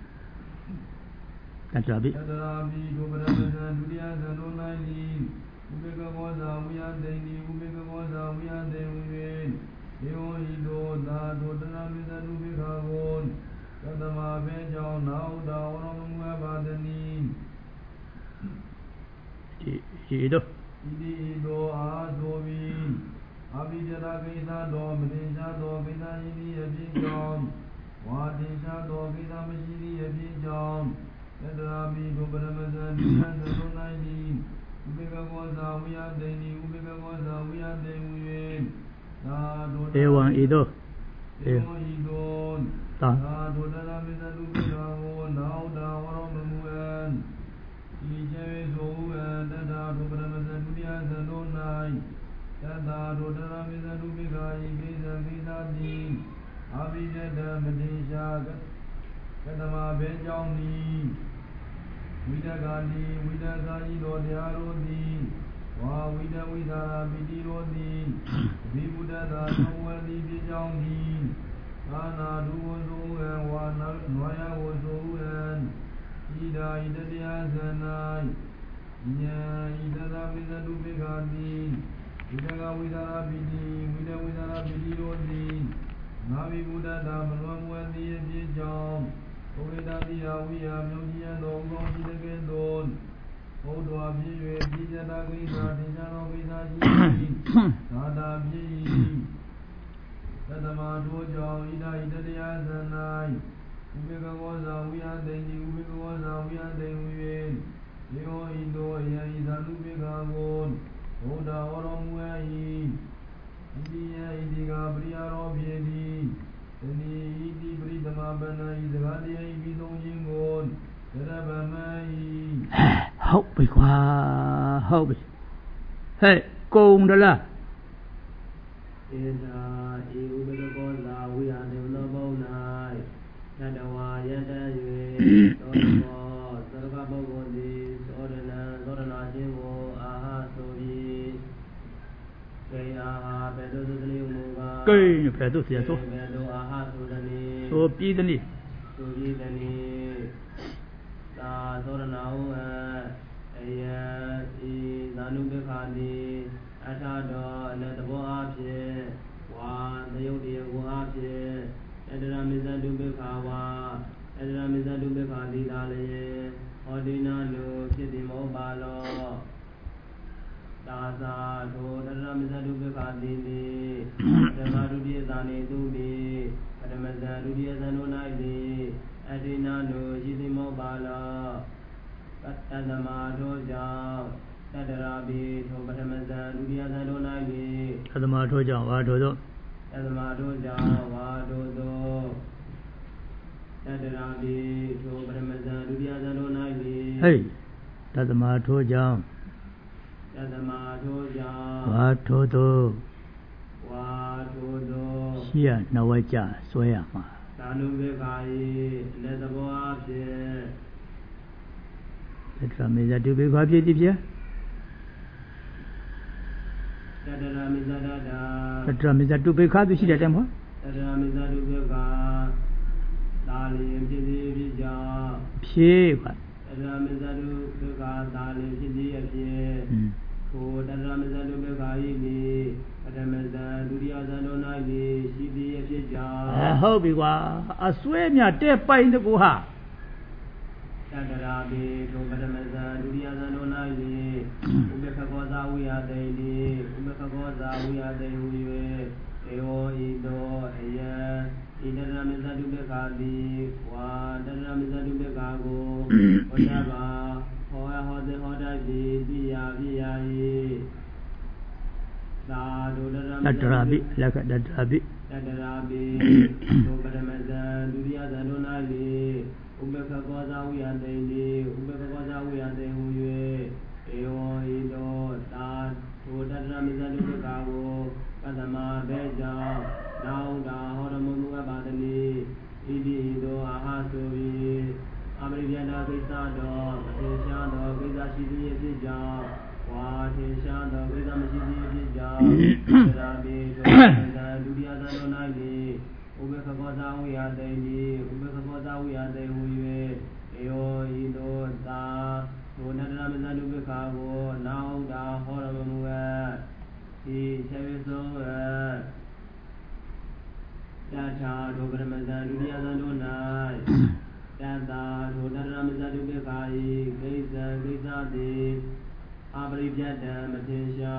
တတရာပိတတရာပိဒုပရမဇ္ဇဒုတိယဇံတို့၌နိဥပေက္ခမောဇာဝိယတေတိဥပေက္ခမောဇာဝိယတေဟူ၍ဧဝံဣတောသာဒုတနာမေဇတုပိက္ခကိုသတ္တမဘေကြောင့်နာဟုတာဝရမမူပါတနိဤဤတို့ဤဒီဤတို့အာသောဘိအဘိဓရာကိသတော်မတင်ရှားတော်ကိသရှိသည့်အဖြစ်ကြောင့်ဝါတင်ရှားတော်ကိသမရှိသည့်အဖြစ်ကြောင့်သတ္တရာပိဒုပရမဇ္ဇဒုတိယဇံတို့၌နိဥပေက္ခမောဇာဝိယတေနိဥပေက္ခမောဇာဝိယတေဟူ၍သာဒုဧဝံဤတို့ဧဝံဤတို့သာဒုတနာမေဇတုပိက္ခဝောနာဟုတာဝရမမူအံဤကျေဆိုဟုအံတတ္ထာဒုပရမဇ္ဇဒုတိယဇံတို့၌တတ္ထာဒုတနာမေဇတုပိက္ခဤကိစ္စကိစ္စတိအဘိဓတမတိရှာကကတမဘေကြောင့်ဤဝိတကာတိဝိတကာဤတော်တရားတို့သည်ဝါဝိတဝိသရာပိတိတို့သည်ဝိဘုဒ္ဓသာသောဝတိဖြစ်ကြောင်းသည်သာနာဒုဝဇုဟံဝါနနွာယဝဇုဟံဤဒါဤတရားဇဏ၌ဉာဏ်ဤသဒ္ဓမိဇတုပိက္ခတိဝိတကဝိသရာပိတိဝိတဝိသရာပိတိတို့သည်နာဝိဘုဒ္ဓသာမလွန်မွယ်သည်အဖြစ်ကြောင့်ဘုရားတိယဝိယမြောင်းကြီးသောကောင်းရှိတဲ့ကဲ့သို့ဘုဒ္ဓဝါဖြစ်၍ပြည့်စတာကိစ္စတင်ရှားသောကိစ္စရှိ၏သာတာဖြစ်၏သတ္တမထိုကြောင့်ဣဒဣတတရားဇဏ၌ဥပေက္ခမောဇာဝိယတေတိဥပေက္ခမောဇာဝိယတေဟူ၍ဧဝံဣတောယံဣဇာနုပိက္ခကိုဘုဒ္ဓဟောတော်မူ၏ဣတိယဣတိကပရိယာရောဖြစ်သည်တဏိဣတိပရိသမပဏဤစကားတရားဤပြီးဆုံးခြင်းကိုသရဗမ၏ဟုတ်ပြီကွာဟုတ်ပြီဟဲ့ကုံတလားဧတာဧဥပဒကောဇာဝိယတေဝနောဘုံ၌သတ္တဝါယတ၍သောဘောသရကပုဂ္ဂိုလ်သည်သောရဏံသောရဏခြင်းကိုအာဟဆိုပြီးကေအာဟဘေတုသတိမူကားကေဘေတုဆရာဆိုဘေတုအာဟဆိုသည်ဆိုပြီးသည်ဆိုပြီးသည်သာသောရဏဟုအအယံဤဇာနုပိက္ခတိအထာတော်အနတဘောအဖြစ်ဝါသယုတ်တရားကိုအဖြစ်အတရမိဇတုပိက္ခဝါအတရမိဇတုပိက္ခတိသာလေဟောတိနာနုဖြစ်သည်မောပါလောသာသာထိုတရမိဇတုပိက္ခတိတိဓမ္မဒုတိယဇာနေသူတိပရမဇ္ဇဒုတိယဇံတို့၌တိအတိနာနုရှိသည်မောပါလောတတ္တမထိုကြောင့်တတရာပိထိုပထမဇံဒုတိယဇံတို့၌တိတတ္တမထိုကြောင့်ဝါထိုသောတတ္တမထိုကြောင့်ဝါထိုသောတတရာပိထိုပထမဇံဒုတိယဇံတို့၌တိဟေးတတ္တမထိုကြောင့်တတ္တမထိုကြောင့်ဝါထိုသောဝါထိုသောရှိရနှဝဲကြဆွဲရမှာသာနုဘေကာယိအလက်သဘောအဖြစ်တတ္တမေဇတုဘေကာဖြစ်သည်ဖြင့်တတရာမိဇဒတာတတရာမိဇတုဘေကာသူရှိတဲ့တည်းမဟုတ်တတရာမိဇတုဘေကာသာလျင်ဖြစ်သည်ဖြစ်ကြောင့်ဖြည့်ပါတတရာမိဇတုဘေကာသာလျင်ဖြစ်သည်အဖြစ်ထိုတတရာမိဇတုဘေကာဤနိပထမဇံဒုတိယဇံတို့၌ရှိသည်အဖြစ်ကြောင့်အဲဟုတ်ပြီကွာအစွဲမြတဲ့ပိုင်တကူဟာ Tadarabi, Tobaramasa, Duriaza Nonali, Ubekagoza, we are daily, Ubekagoza, we are the Huye, Eo, Ido, Aya, Idaramisa Dubekadi, Wa, Daramisa Dubekago, Odaba, Hoa Hode Hodabi, Via, Via, Tadarabi, like a Tadarabi. Tadarabi, Tobaramasa, Duriaza Nonali, Ubekagoza, we are daily, Ubekagoza, we are the Huye, Eo, Ido, Tad, Todaramisa Dubekago, Kadama, Beja, Nauda, Horamu Abadani, Idido, Ahasuri, Abriana Grisado, Tishado, Grisashi, Pija, Watishado, Grisamashi, Rabi, Dudiaza Nonali, Ubekagoza, we are daily, Ubekagoza, we are the Huye, Eo, Ido, Ta, Todaramisa Dubekago, Nauda, Horamu, He, Cheviso, Tata, Tobaramasa, Dudiaza Nonai, Tata, Todaramisa Dubekai, Gaisa, Gaisa, De, Abribjata, Matisha,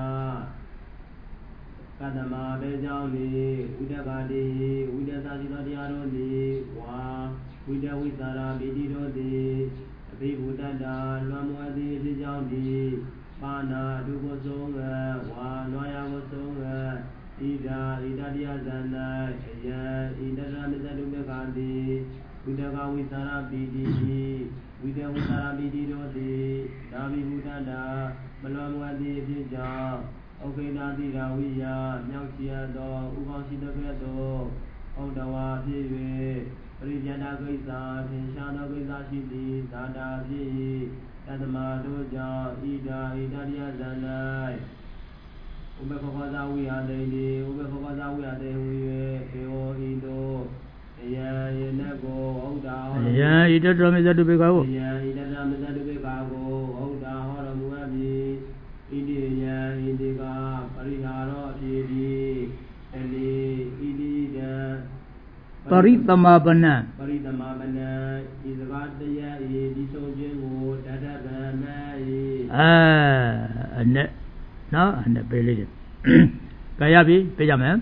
Kadama, Bejali, Udabadi, Udasadiarodi, Wa, Uda Wizara, Bidirodi, Bibudada, Lamuadi, Jandi, Pana, Dugosonga, Wa, Noya Gosonga, Ida, Ida Diazana, Aya, Ida Ramisa Dubekadi, Udaga Wizara, Bidi, Uda Wizara, Bidirodi, Davi Budada, Malamuadi, Bija, Okeda Dirawiya, Nyauchia do, Ubashi the Gredo, Odawa, Piwe, Riviana Gaisa, Tinshana Gaisa Shidi, Dada Pi, Tadama Doja, Ida, Ida Diazanai, Ubekagoza, we are daily, Ubekagoza, we are daily, Eo, Ido, Aya, Yenego, Oda, Yeah, you don't tell me that to be go. Yeah, he doesn't have to be Gago, Oda, Horamuabi, Idia, Indica, Pariharo, Tidi, Eli, Idida, Paritamabana. Paritamabana, is about the year, Disojin, Tadabana. Ah, and that, no, and the belly. Kayabi, Pajama.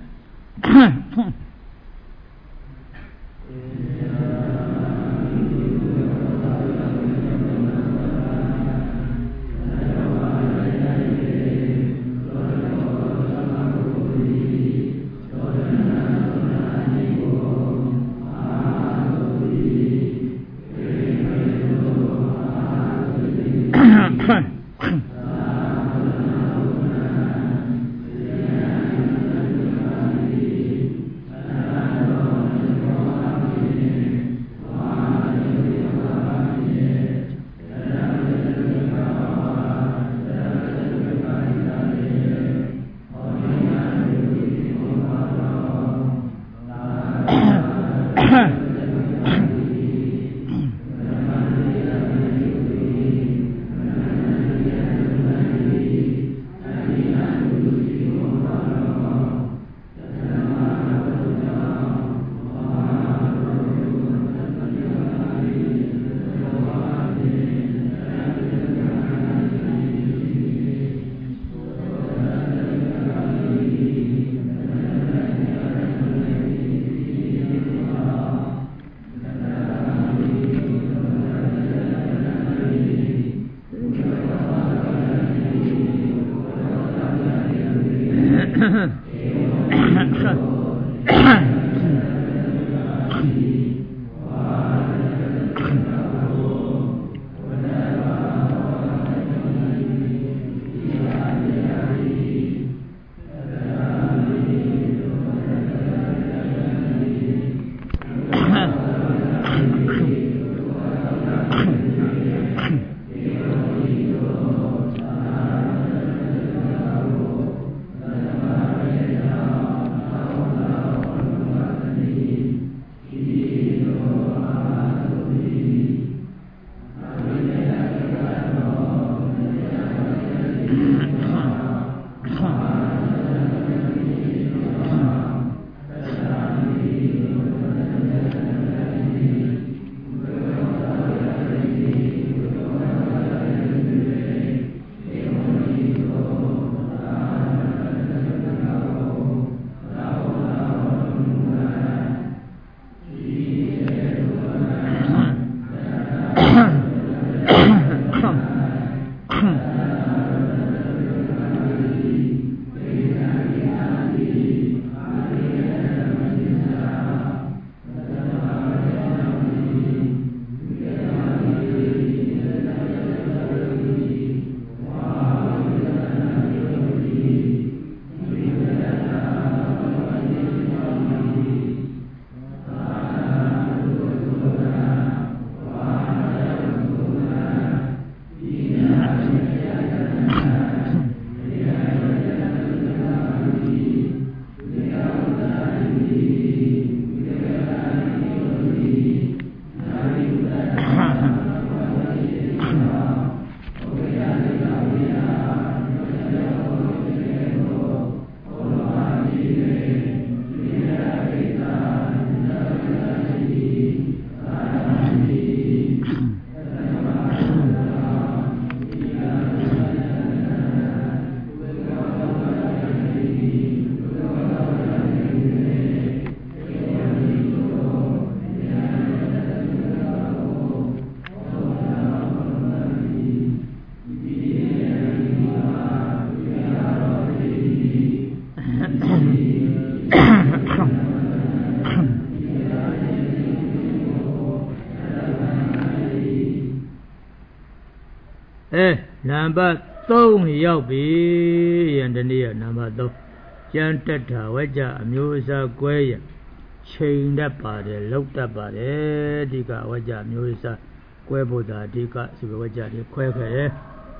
Eh, number two yobi and the near number two. Jantata, Waja, Musa, Guaya, chained up body, looked up body, Diga, Waja, Musa, Guebuda, Diga, Subaja, Quaker.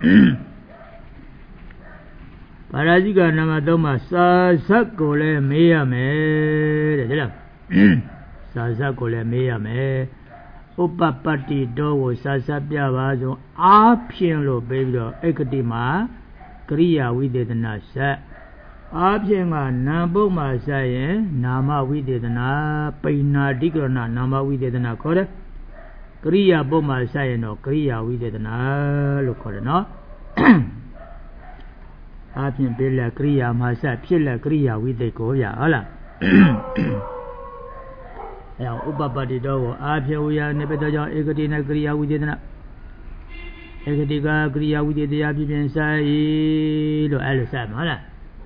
Paraziga Namadoma, Sasakole, Mea me, Sasakole, Mea me. Upapati do sasabya vaso option lo baby ekadima kriya videdana sa option ma nambo ma sa yin nama videdana paina dikrana nama videdana khore kriya bo ma sa yin no kriya videdana lo khore no option be la kriya ma sa phit la kriya vided ko ya hola Upapati do Apia Nebedo Ekatina Kriya Videna Ekatika Kriya Vidya Pipian Sai Lo Alisam Hala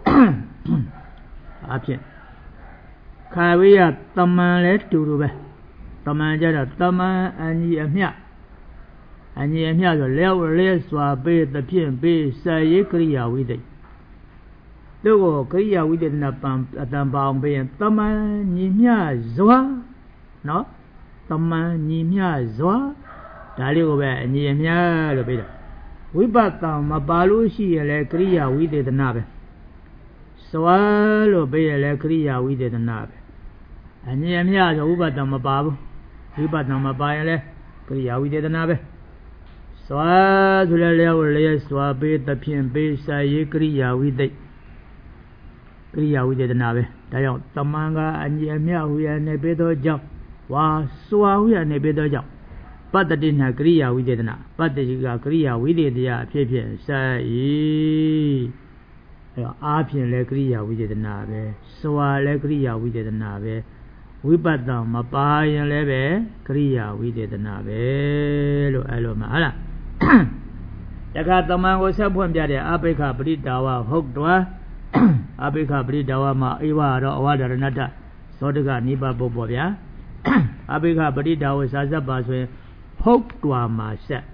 Apia Kavia Taman let to Rube Taman Jada Taman and Yamia and Yamia the level less were be the Pian Bay Sai Kriya Vidya Logo Kriya Videna Pump at Tambam Bay and Taman Yamia Zoa No, Tama Nimia Zoa, Daliobe, Nimia Lobida. We bought them a balushi electria, we did the nabe. Swallow bay electria, we did the nabe. And Nimia, the Uba Dama Babu, we bought them a baile, Kriya, we did the nabe. Swallow less were bait the Pian Bay, Say Kriya, we did. Kriya, we did the nabe. Dion, Tamanga, and Yamia, we are nebedo jump. Wa Swawi and Nebedo, but the dinner Kriya we did not, but the Kriya we did ya Pipian say Apian le Kriya we did not, Swa le Kriya we did not, we but them a pie and leve Kriya we did not, Lo Aloma. The Kataman was up one day, Apica Bridawa, Hogdwa, Apica Bridawa, Ma Iwa, or water another, Sodaga Niba Bobovia. Abiga Badida was as a bus with Hope Drama set.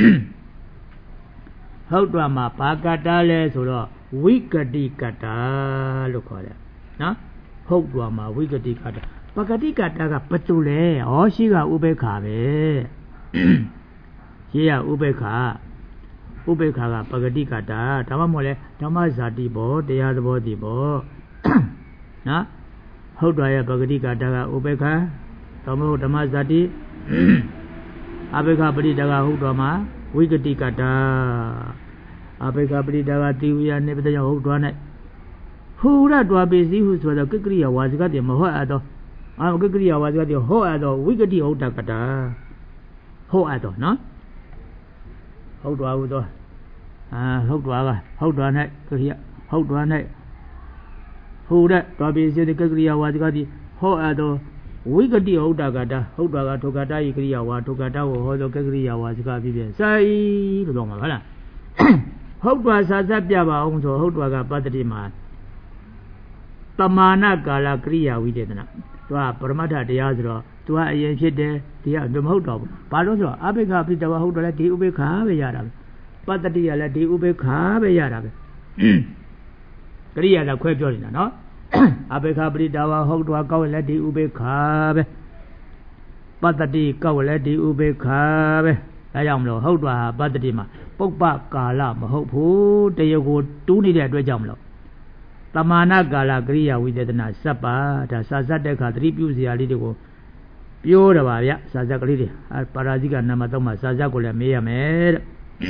Hope Drama Pacatales or Wickedy Cata, look at it. Now, Hope Drama, Wickedy Cata. Pacati Cata Patule, or she got Ubecave. Here, Ubeca Ubeca, Pagati Cata, Tamamole, Tamazati bo, the other body bo. Now, how do I have Pagati Cata Ubeca? Tomo Damazati Abeka Bridaga Hudama, Wickedy Cata Abeka Bridaga Tivia never the old one. Who that was busy who's for the Kikria was got him a hoado. I'm Kikria was got your hoado, Wickedy old Takata Hoado, no? How do I would ah, how do I how do I net? How do I net? Who that was busy the Kikria was got the hoado. Wickedy old Dagata, Hodaga Togata, Ikriawa, Togata, or Hodokria was Gavian. Say, Lomala. Hope was Azabiaba, also Hodaga Patrima. Tamana Gala Kria, we did not. To a Permata de Azra, to a Yenshide, the Hodo. Paroso, Abica Pita Hoda, the Ubeka, Yarab. Patatia, let the Ubeka, Yarab. Kria, the Quajolina, no? Abeka Bridawa Hogwa Kawleti Ube Kabe Patati Kawleti Ube Kabe Ayamlo Hogwa Badima Pogba Kala Hopu Teyogo Tuni de Dwajamlo Tamana Gala Gria with the Nasapa Sazadeka Tribuzia Lidigo Pure Vaya Sazakli Paraziga Namatoma Sazakula Mea Mer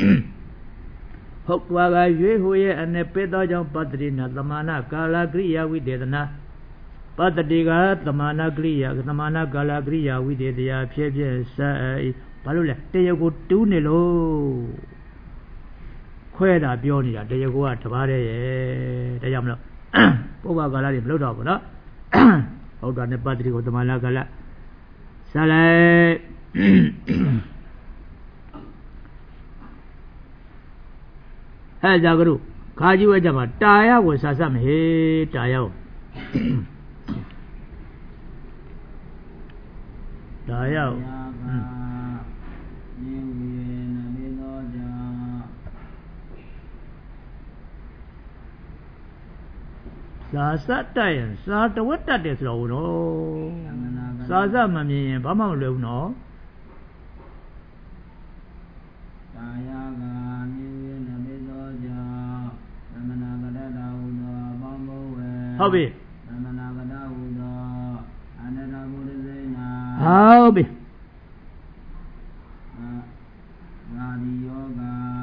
Hokwaga Yehuye and a pedajam patrina, the mana gala gria we did na Patadiga, the mana gria, the mana gala gria we did the Piapian say Palula, they go to Nilo Queda Bionia, they go at Tabare, the Yamlo Pova Galari Blood of no out on the patri of the Malagala Sale Hey, Jagaru, Kaji Jama, Taya was some he Taya. Taya. စာစတတ်ရင်စာတဝက်တတ်တယ်ဆိုတော့နော်စာစမမြင်ရင်ဘာမှမလွယ်ဘူးနော်ကာယကနိဝေနပိသောကြောင့်သမဏကတ္တဟုသောပေါင်းဘဝေဟုတ်ပြီသမဏကတ္တဟုသောအနတ္တဘုဒ္ဓစေနာဟုတ်ပြီငါဒီယောဂ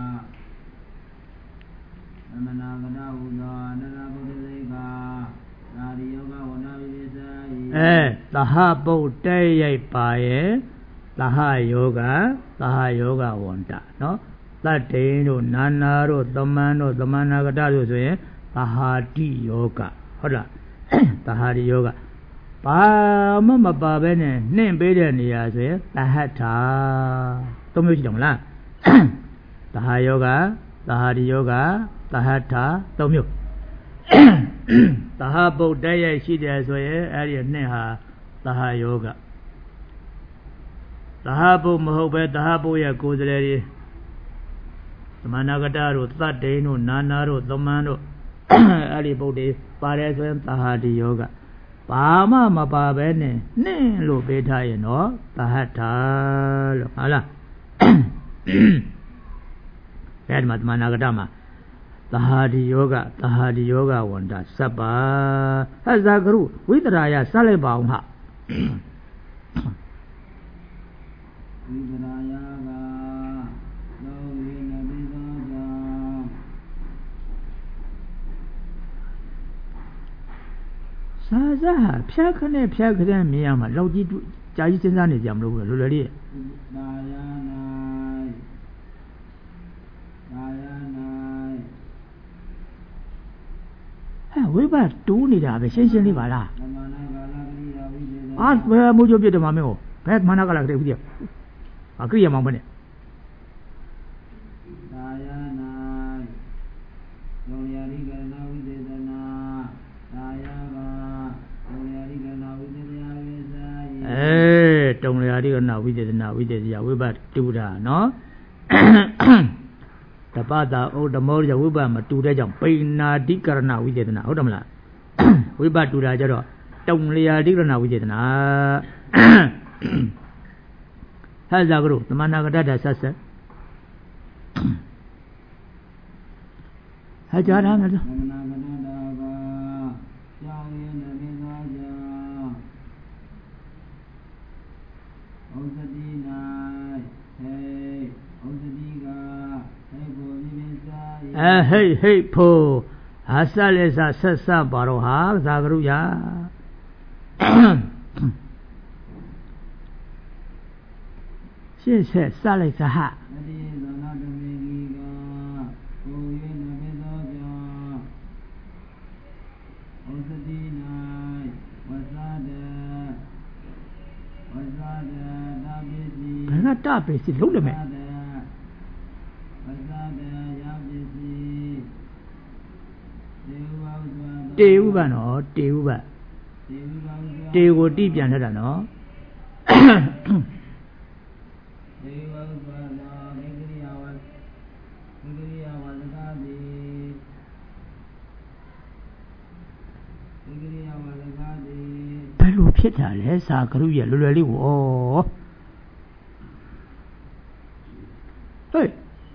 သမဏကတ္တဟုသောအနတ္တဘုဒ္ဓစေကငါဒီယောဂဝဏဝိသေသယအဲသဟပုတ်တဲရိုက်ပါရဲ့သဟယောဂသဟယောဂဝန္တနော်သတ္တိတို့နာနာတို့သမန်တို့သမဏကတ္တတို့ဆိုရင်သဟာတိယောဂဟုတ်လားသဟာတိယောဂဘာမှမပါဘဲနဲ့နှင့်ပေးတဲ့နေရာဆိုရင်သဟထာသုံးမျိုးရှိတယ်မလားသဟာယောဂသဟာတိယောဂသဟထာသုံးမျိုးသဟပုတ်တိုက်ရိုက်ရှိတယ်ဆိုရင်အဲ့ဒီနှင့်ဟာသဟယောဂသဟပုတ်မဟုတ်ပဲသဟပုတ်ရဲ့ကိုယ်စလဲတွေသမဏကတ္တတို့သတ္တိန်တို့နာနာတို့သမန်တို့အဲ့ဒီပုတ်တွေပါတယ်ဆိုရင်သဟာတိယောဂဘာမှမပါပဲနဲ့နှင်းလို့ပေးထားရင်တော့သဟထာလို့ဟုတ်လားအဲ့ဒီမှာသမဏကတ္တမှာသဟာတိယောဂသဟာတိယောဂဝန္တစပ်ပါဟဇာကရုဝိတရာယစလိုက်ပါအောင်ဟာဝိတရာယကလောဝိနပိသောကြောင့်စာစားဟာဖြတ်ခနဲ့ဖြတ်ခနဲ့မြင်ရမှာလောက်ကြီးကြာကြီးစဉ်းစားနေကြမလို့လွယ်လွယ်လေးတာယာ၌တာယာ၌ဝိဘတ်တူးနေတာပဲရှင်းရှင်းလေးပါလားအာဘယ်မိုးကြိုးပြတယ်မမင်းကိုဘယ်မနာကလာကြည့်ဦးကြအကိရမောင်ပဲနဲ့တာယာ၌လောယာရိကရဏဝိသေသနာတာယာကလောယာရိကရဏဝိသေသနာဝိဇာယအဲတုံလျာရိကရဏဝိသေသနာဝိသေသယဝိဘတ်တူးတာနော်တပတာဩဓမောရဝိပမတူတဲ့ကြောင့်ပိဏာတိကရဏဝိသေသနာဟုတ်တယ်မလားဝိပတူတာကြတော့တုံလျာတိကရဏဝိသေသနာဟဲ့ဇာကရုသမဏကတ္တဆက်ဆက်ဟဲ့ကြားထားမယ်လို့သမဏကတ္တကကြောင်းရင်းတဲ့ပိသောကြောင့်ဩဇတိ၌ဟေဩဇတိကအဲဟိတ်ဟိတ်ဖို့ဟာစလက်စဆက်စပါတော့ဟာဇာကရုယာရှင်းဆက်စလိုက်စဟအဒီဇာနာတမေကြီးကကိုရင်းနေသောကြောင့်ဩဇတိ၌ဝဇာဒဝဇာဒတာပိစီဘယ်ကတာပိစီလုံးတယ်မဲ့တေဥပနော်တေဥပတေကိုတိပြန်ထတာနော်တေဝဥပနာမေဂရိယဝမေဂရိယဝဇဂတိမေဂရိယဝဇဂတိဘယ်လိုဖြစ်တာလဲစာကရုရဲ့လွယ်လွယ်လေးကိုဩဟေး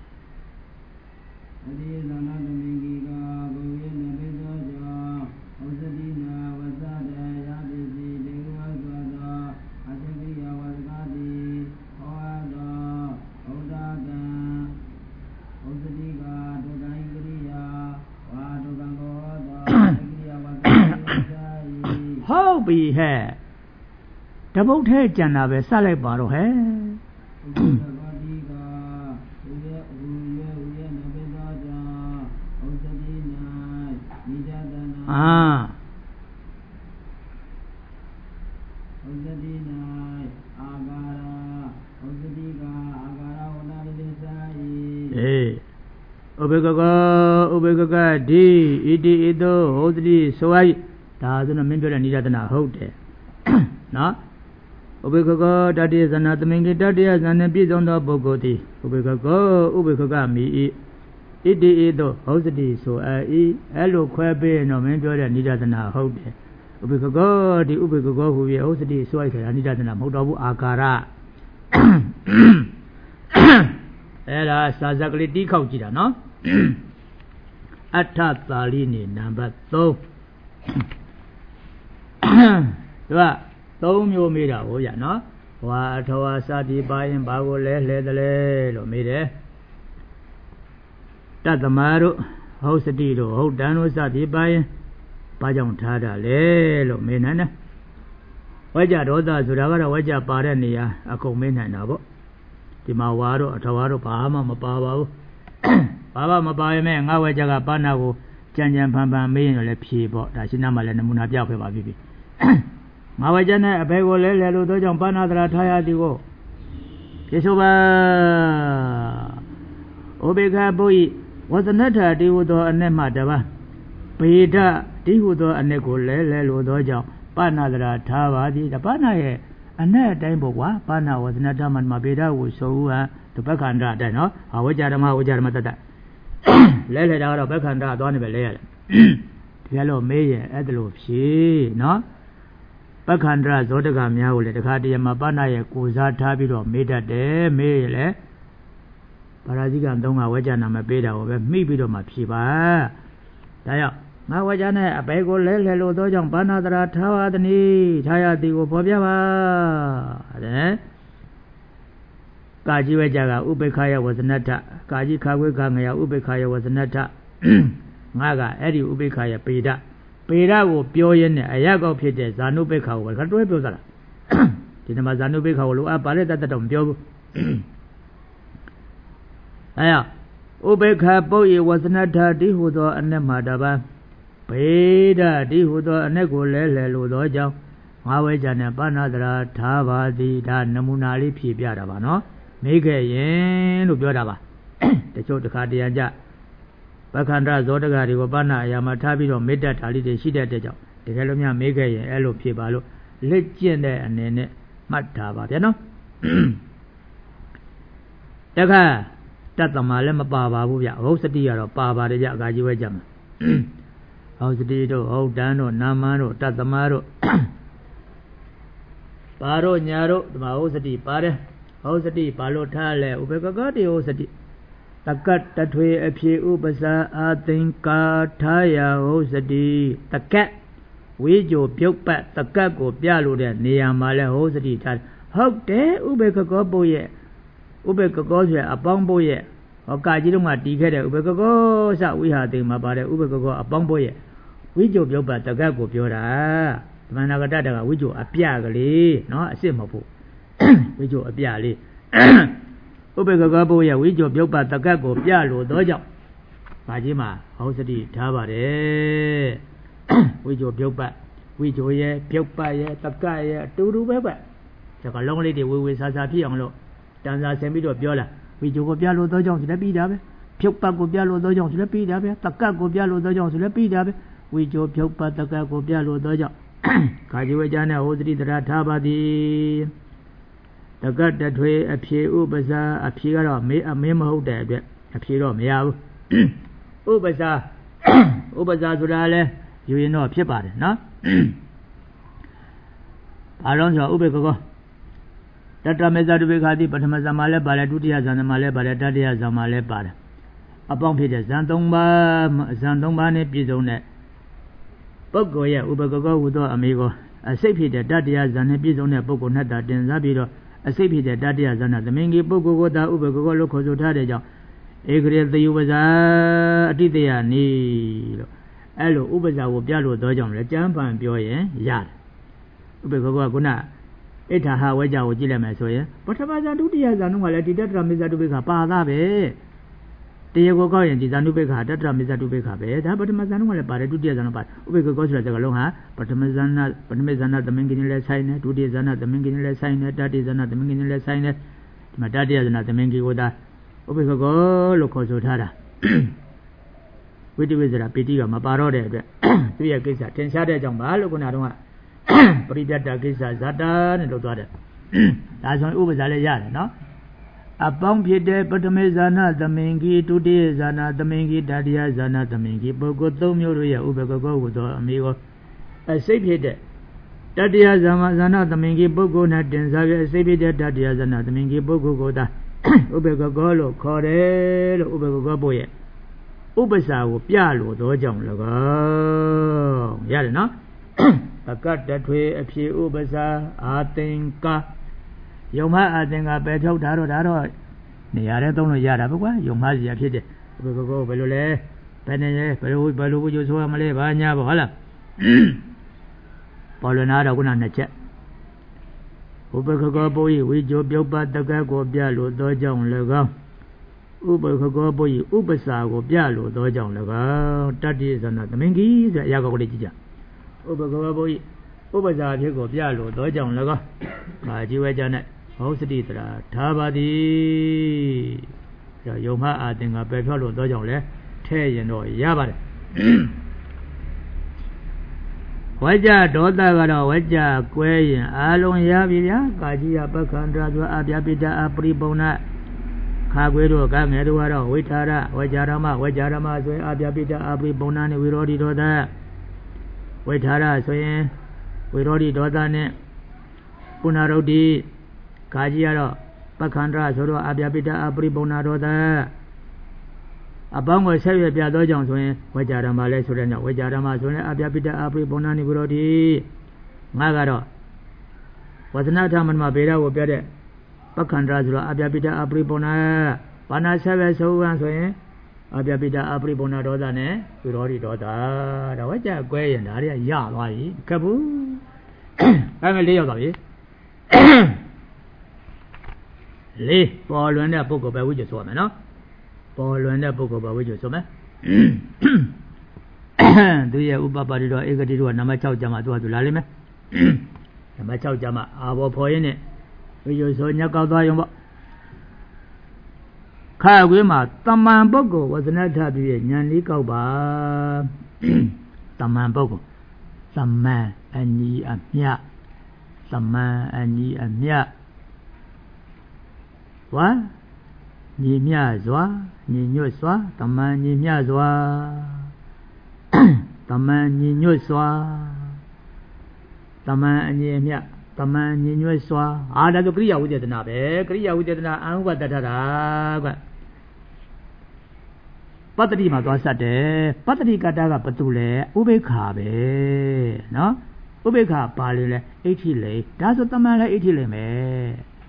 အဒီဇာနာတမင်ကြီးကဘုရားနေပိသောကြောင့်ဩဇတိနာဝဇဒယပိစီတေဝဝဇသောအသကိယဝဇဂတိဟောသောဩဒကံဩဇတိကဒုက္ခိကရိယာဝါဒုက္ကံကောသောကရိယာဝဇဂတိဟုတ်ပြီဟဲ့တပုတ်ထဲကြံတာပဲစလိုက်ပါတော့ဟဲ့အာဩဇတိ၌အာဂါရဩဇတိကအာဂါရဝနာတိစာယီအေဥပေကကဥပေကကဒီဣတိဣတောဩဇတိဆိုအိုက်ဒါဆိုတော့မင်းပြောတဲ့နိဒသနာဟုတ်တယ်နော်ဥပေကကတတိယဇဏသမင်္ဂတတိယဇဏပြည့်စုံသောပုဂ္ဂိုလ်သည်ဥပေကကဥပေကကမိဤ iti ito hosati so ai elo kwepe no men pyo de nidadanaဟုတ်တယ်ဥပိကကောဒီဥပိကကောဟူပြီးဟောစတိစွိုက်ဆိုတာနိဒသနာမဟုတ်တော့ဘူးအာကာရအဲ့ဒါစာစကလေးတီးခောက်ကြည့်တာနော်အဋ္ဌသာလိနေနံပါတ်သုံးဒီကသုံးမျိုးမေးတာဟိုရနော်ဟွာအထောဝါစတိပါရင်ဘာကိုလဲလဲတယ်လဲလို့မေးတယ်တတ္တမတို့ဟောစတိတို့ဟုတ်တန်တို့စတိပါရင်ဘာကြောင့်ထားတာလဲလို့မေးနိုင်တယ်ဝိကြဒေါသဆိုတာကတော့ဝိကြပါတဲ့နေရာအကုန်မေးနိုင်တာပေါ့ဒီမှာဝါတို့အထဝါတို့ဘာမှမပါပါဘူးဘာမှမပါရင်မဲ့ငါဝိကြကပါဏကိုကြံကြံဖန်ဖန်မေးရင်လည်းဖြေပေါ့ဒါရှင်းနာမှလည်းနမူနာပြခဲ့ပါပြီပြီငါဝိကြနဲ့အဖေကိုလဲလဲလို့တော့ကြောင့်ပါဏသရာထားရသည်ကိုယေရှုပါဩဘေခဘုဤဝဇနထတိဟုသောအ내မှတပါပေဒတိဟုသောအ내ကိုလဲလဲလို့သောကြောင့်ပါဏသရာထားပါသည်ဒါပါဏရဲ့အ내အတိုင်းပေါ့ကွာပါဏဝဇနထမမပေဒကိုဆိုဦးဟာတပက္ခန္တအတိုင်းနော်ဟာဝိကြဓမ္မဝိကြဓမ္မတတလဲလဲတာကတော့ပက္ခန္တသွားနေပဲလဲရတယ်ဒီလိုမေးရင်အဲ့ဒါလို့ဖြေနော်ပက္ခန္တဇောတကများကိုလည်းတခါတည်းမှာပါဏရဲ့ကိုစားထားပြီးတော့မေးတတ်တယ်မေးရင်လည်းပါရာဇိကံသုံးကဝိကြနာမပေးတာကိုပဲမိပြီးတော့မှဖြေပါဒါကြောင့်ငါဝါကြနဲ့အပေကိုလဲလဲလို့သောကြောင့်ဘာနာတရာထားပါသည်ထားရသည်ကိုဖော်ပြပါတဲ့ကာကြီးဝါကြကဥပိ္ပခာယဝဇနတ္ထကာကြီးခါခွေးခါငရဥပိ္ပခာယဝဇနတ္ထငါကအဲ့ဒီဥပိ္ပခာယပေဒပေဒကိုပြောရင်းနဲ့အရကောက်ဖြစ်တဲ့ဇာနုပိ္ပခာကိုပဲတွဲပြောစားတာဒီနေ့မှာဇာနုပိ္ပခာကိုလိုအပ်ပါလေတတ်တတ်မပြောဘူးအဲရဥပိ္ပခာပုတ်ရဝဇနတ္ထတိဟုသောအ내မှာတပါပေဒတိဟုသောအ내ကိုလဲလဲလို့သောကြောင့်ငါဝဲကြနဲ့ပါဏသရာထားပါသည်ဒါနမူနာလေးဖြေပြတာပါနော်မေးခဲ့ရင်လို့ပြောတာပါတချို့တခါတရံကြပက္ခန္တဇောတကတွေကိုပါဏအရာမှာထားပြီးတော့မေတ္တာဓာလိတွေရှိတဲ့တဲ့ကြောင့်တကယ်လို့များမေးခဲ့ရင်အဲ့လိုဖြေပါလို့လက်ကျင့်တဲ့အနေနဲ့မှတ်ထားပါဗျာနော်တခါတတ္တမလည်းမပါပါဘူးဗျဟုတ်စတိကတော့ပါပါတယ်ဗျအကာကြီးဝဲကြမှာဟုတ်စတိတို့ဟုတ်တန်းတို့နာမန်းတို့တတ္တမတို့ပါတို့ညာတို့ဒီမှာဟုတ်စတိပါတယ်ဟုတ်စတိပါလို့ထားလဲဥပေက္ခကတိဟုတ်စတိတကတ်တထွေအဖြေဥပစာအာသင်္ကာထားရဟုတ်စတိတကတ်ဝေကြိုပြုတ်ပတ်တကတ်ကိုပြလို့တဲ့နေရာမှာလဲဟုတ်စတိထားဟုတ်တယ်ဥပေက္ခကောပုရဲ့ဥပေက္ခကောဆိုရအပေါင်းပုရဲ့ဟောကာကြီးတို့မှတီးခဲ့တဲ့ဥပေက္ခကောစဝိဟာတိမှာပါတယ်ဥပေက္ခကောအပေါင်းပုရဲ့ဝိကြိုပြုတ်ပတ်တကတ်ကိုပြောတာသမဏဂတတကဝိကြိုအပြကလေးနော်အစ်စ်မဟုတ်ဘူးဝိကြိုအပြလေးဥပေက္ခကောပုရဲ့ဝိကြိုပြုတ်ပတ်တကတ်ကိုပြလို့တော့ကြောင့်ကာကြီးမှာဟောစတိထားပါတယ်ဝိကြိုပြုတ်ပတ်ဝိကြိုရဲ့ပြုတ်ပတ်ရဲ့တကတ်ရဲ့အတူတူပဲပဲဒါကလုံးလေးတွေဝေဝေဆာဆာဖြစ်အောင်လို့တန်စာဆင်ပြီးတော့ပြောလာဝိကြိုကိုပြလို့တော့ကြောင့်ဆိုလည်းပြီးတာပဲဖြုတ်ပတ်ကိုပြလို့တော့ကြောင့်ဆိုလည်းပြီးတာပဲတကတ်ကိုပြလို့တော့ကြောင့်ဆိုလည်းပြီးတာပဲဝိကြိုဖြုတ်ပတ်တကတ်ကိုပြလို့တော့ကြောင့်ခါကြီးဝဲကြနဲ့ဟောစတိတရားထားပါသည်တကတ်တထွေအဖြေဥပစာအဖြေကတော့မေးအမင်းမဟုတ်တဲ့အတွက်အဖြေတော့မရဘူးဥပစာဥပစာဆိုတာလဲယူရင်တော့ဖြစ်ပါတယ်နော်ဘာလို့ဆိုဥပေက္ခကောတတမေဇတုပိခာတိပထမဇာမှာလဲပါတယ်ဒုတိယဇာမှာလဲပါတယ်တတိယဇာမှာလဲပါတယ်အပေါင်းဖြစ်တဲ့ဇန်သုံးပါးဇန်သုံးပါးနဲ့ပြည့်စုံတဲ့ပုဂ္ဂိုလ်ရဲ့ဥပက္ခကောဟူသောအမေကိုအစိတ်ဖြစ်တဲ့တတိယဇာနဲ့ပြည့်စုံတဲ့ပုဂ္ဂိုလ်နဲ့တာတင်စားပြီးတော့အစိတ်ဖြစ်တဲ့တတိယဇာနဲ့သမင်ကြီးပုဂ္ဂိုလ်ကိုသာဥပက္ခကောလို့ခေါ်ဆိုထားတဲ့ကြောင့်ဧကရေသယုပဇာအတိတယနိလို့အဲ့လိုဥပဇာကိုပြလို့တော့ကြောင့်လည်းကျမ်းပန်ပြောရင်ရတယ်ဥပက္ခကောကခုနဣဋ္ဌဟာဝဲကြကိုကြည့်လိုက်မယ်ဆိုရင်ပထမဇာဒုတိယဇာတို့ကလည်းဒီတတ္တရမေဇတုပိခပါသားပဲတရားကိုကောက်ရင်ဒီဇာနုပိခတတ္တရမေဇတုပိခပဲဒါပထမဇာတို့ကလည်းပါတယ်ဒုတိယဇာတို့ပါတယ်ဥပေက္ခကောဆိုတဲ့စကားလုံးဟာပထမဇာနာပထမဇာနာသမင်္ဂင်းလည်းဆိုင်တယ်ဒုတိယဇာနာသမင်္ဂင်းလည်းဆိုင်တယ်တတိယဇာနာသမင်္ဂင်းလည်းဆိုင်တယ်ဒီမှာတတိယဇာနာသမင်္ဂင်းကိုသာဥပေက္ခကောလို့ခေါ်ဆိုထားတာဝိတ္တဝိဇ္ဇရာပိတိကမပါတော့တဲ့အတွက်သူရဲ့ကိစ္စထင်ရှားတဲ့ကြောင့်ပါလို့ခုနကတော့ပရိပတ္တကိစ္စဇာတာနဲ့လို့သွားတယ်ဒါဆိုရင်ဥပဇာလည်းရတယ်နော်အပေါင်းဖြစ်တဲ့ပထမဇာနာသမင်ကြီးဒုတိယဇာနာသမင်ကြီးတတိယဇာနာသမင်ကြီးပုဂ္ဂိုလ်သုံးမျိုးတို့ရဲ့ဥပက္ခကောဟူသောအမိကိုအစိတ်ဖြစ်တဲ့တတိယဇာမဇာနာသမင်ကြီးပုဂ္ဂိုလ်နဲ့တင်စားပြီးအစိတ်ဖြစ်တဲ့တတိယဇာနာသမင်ကြီးပုဂ္ဂိုလ်ကိုသာဥပက္ခကောလို့ခေါ်တယ်လို့ဥပက္ခကောဖို့ရဲ့ဥပ္ပစာကိုပြလို့သောကြောင့်၎င်းရတယ်နော်အကတ္တထွေအဖြစ်ဥပ္ပစာအာသင်္ကာယုံမအာသင်္ကာပယ်ဖြုတ်တာတော့ဒါတော့နေရာတဲ့သုံးလို့ရတာပေါ့ကွာယုံမစီရဖြစ်တယ်ဥပက္ခကောဘယ်လိုလဲဘယ်နဲ့လဲဘယ်လိုဘယ်လိုဝိကျဆိုရမလဲဘာညာပေါ့ဟုတ်လားပေါ်လွင်နာတော့ခုနနှစ်ချက်ဥပက္ခကောပုရိဝိကျပြုတ်ပတ်တကတ်ကိုပြလို့သောကြောင့်၎င်းဥပက္ခကောပုရိဥပ္ပစာကိုပြလို့သောကြောင့်၎င်းတတ္တိဇာနာသမင်ကြီးဆိုအရာကောလေးကြည့်ကြဥပက္ခကောပုရိဥပ္ပစာဖြစ်ကိုပြလို့သောကြောင့်၎င်းမာជីဝဲကြနဲ့ဟောစတိတရာထားပါသည်ဒါယုံမအာသင်္ကပယ်ဖြောက်လို့သောကြောင့်လဲထဲ့ရင်တော့ရပါတယ်ဝကြဒေါသကတော့ဝကြကွဲရင်အာလုံးရပြီဗျာကာကြီးရပက္ခန္တရာဆိုအပြပိတအပရိပုံနာခါကွေးတို့ကငယ်တို့ကတော့ဝိထာရဝကြရမဝကြရမဆိုရင်အပြပိတအပရိပုံနာနဲ့ဝိရောဓိဒေါသဝိထာရဆိုရင်ဝိရောဓိဒေါသနဲ့ပုဏ္ဏရုဒ္ဓိကာကြီးကတော့ပက္ခန္တရာဆိုတော့အပြပိတအပရိပုံနာဒေါသအပေါင်းကိုဆက်ရွယ်ပြသောကြောင့်ဆိုရင်ဝကြရမလဲဆိုတဲ့ကြောင့်ဝကြရမဆိုရင်အပြပိတအပရိပုံနာနိဝိရောဓိငါကတော့ဝဇနထမနမဗေဒကိုပြတဲ့ပက္ခန္တရာဆိုတော့အပြပိတအပရိပုံနာဘာနာဆက်ပဲဆိုရင်ဆိုရင်အပြပိတအပရိပုံနာဒေါသနဲ့ဝိရောဓိဒေါသဒါဝကြကွဲရင်ဒါတွေကရသွားပြီခက်ဘူးအဲ့မဲ့လေးရောက်သွားပြီလေးပေါ်လွင်တဲ့ပုဂ္ဂိုလ်ပဲဝိကျဆိုရမယ်နော်ပေါ်လွင်တဲ့ပုဂ္ဂိုလ်ပဲဝိကျဆိုမယ်သူရဲ့ဥပပတိတော့ဧကတိတော့နံပါတ်၆ကျမှသူကသူလာလိမ့်မယ်နံပါတ်၆ကျမှအာဘောဖော်ရင်းနဲ့ဝိကျဆိုညက်ကောက်သွားရုံပေါ့ခါကွေးမှာတမန်ပုဂ္ဂိုလ်ဝဇနထပြည့်ဉာဏ်လေးကောက်ပါတမန်ပုဂ္ဂိုလ်သမန်အညီအမြတ်သမန်အညီအမြတ်ဝါညီမြစွာညီညွတ်စွာတမန်ညီမြစွာတမန်ညီညွတ်စွာတမန်အညီအမြတ်တမန်ညီညွတ်စွာအာဒါဆိုကရိယာဝိသေသနာပဲကရိယာဝိသေသနာအံဥပတ္တထတာကွပတ္တိမှာသွားဆက်တယ်ပတ္တိကတ္တကဘသူလဲဥပိ္ပခာပဲနော်ဥပိ္ပခာပါလေလဲအဋ္ဌိလေဒါဆိုတမန်လဲအဋ္ဌိလေမယ်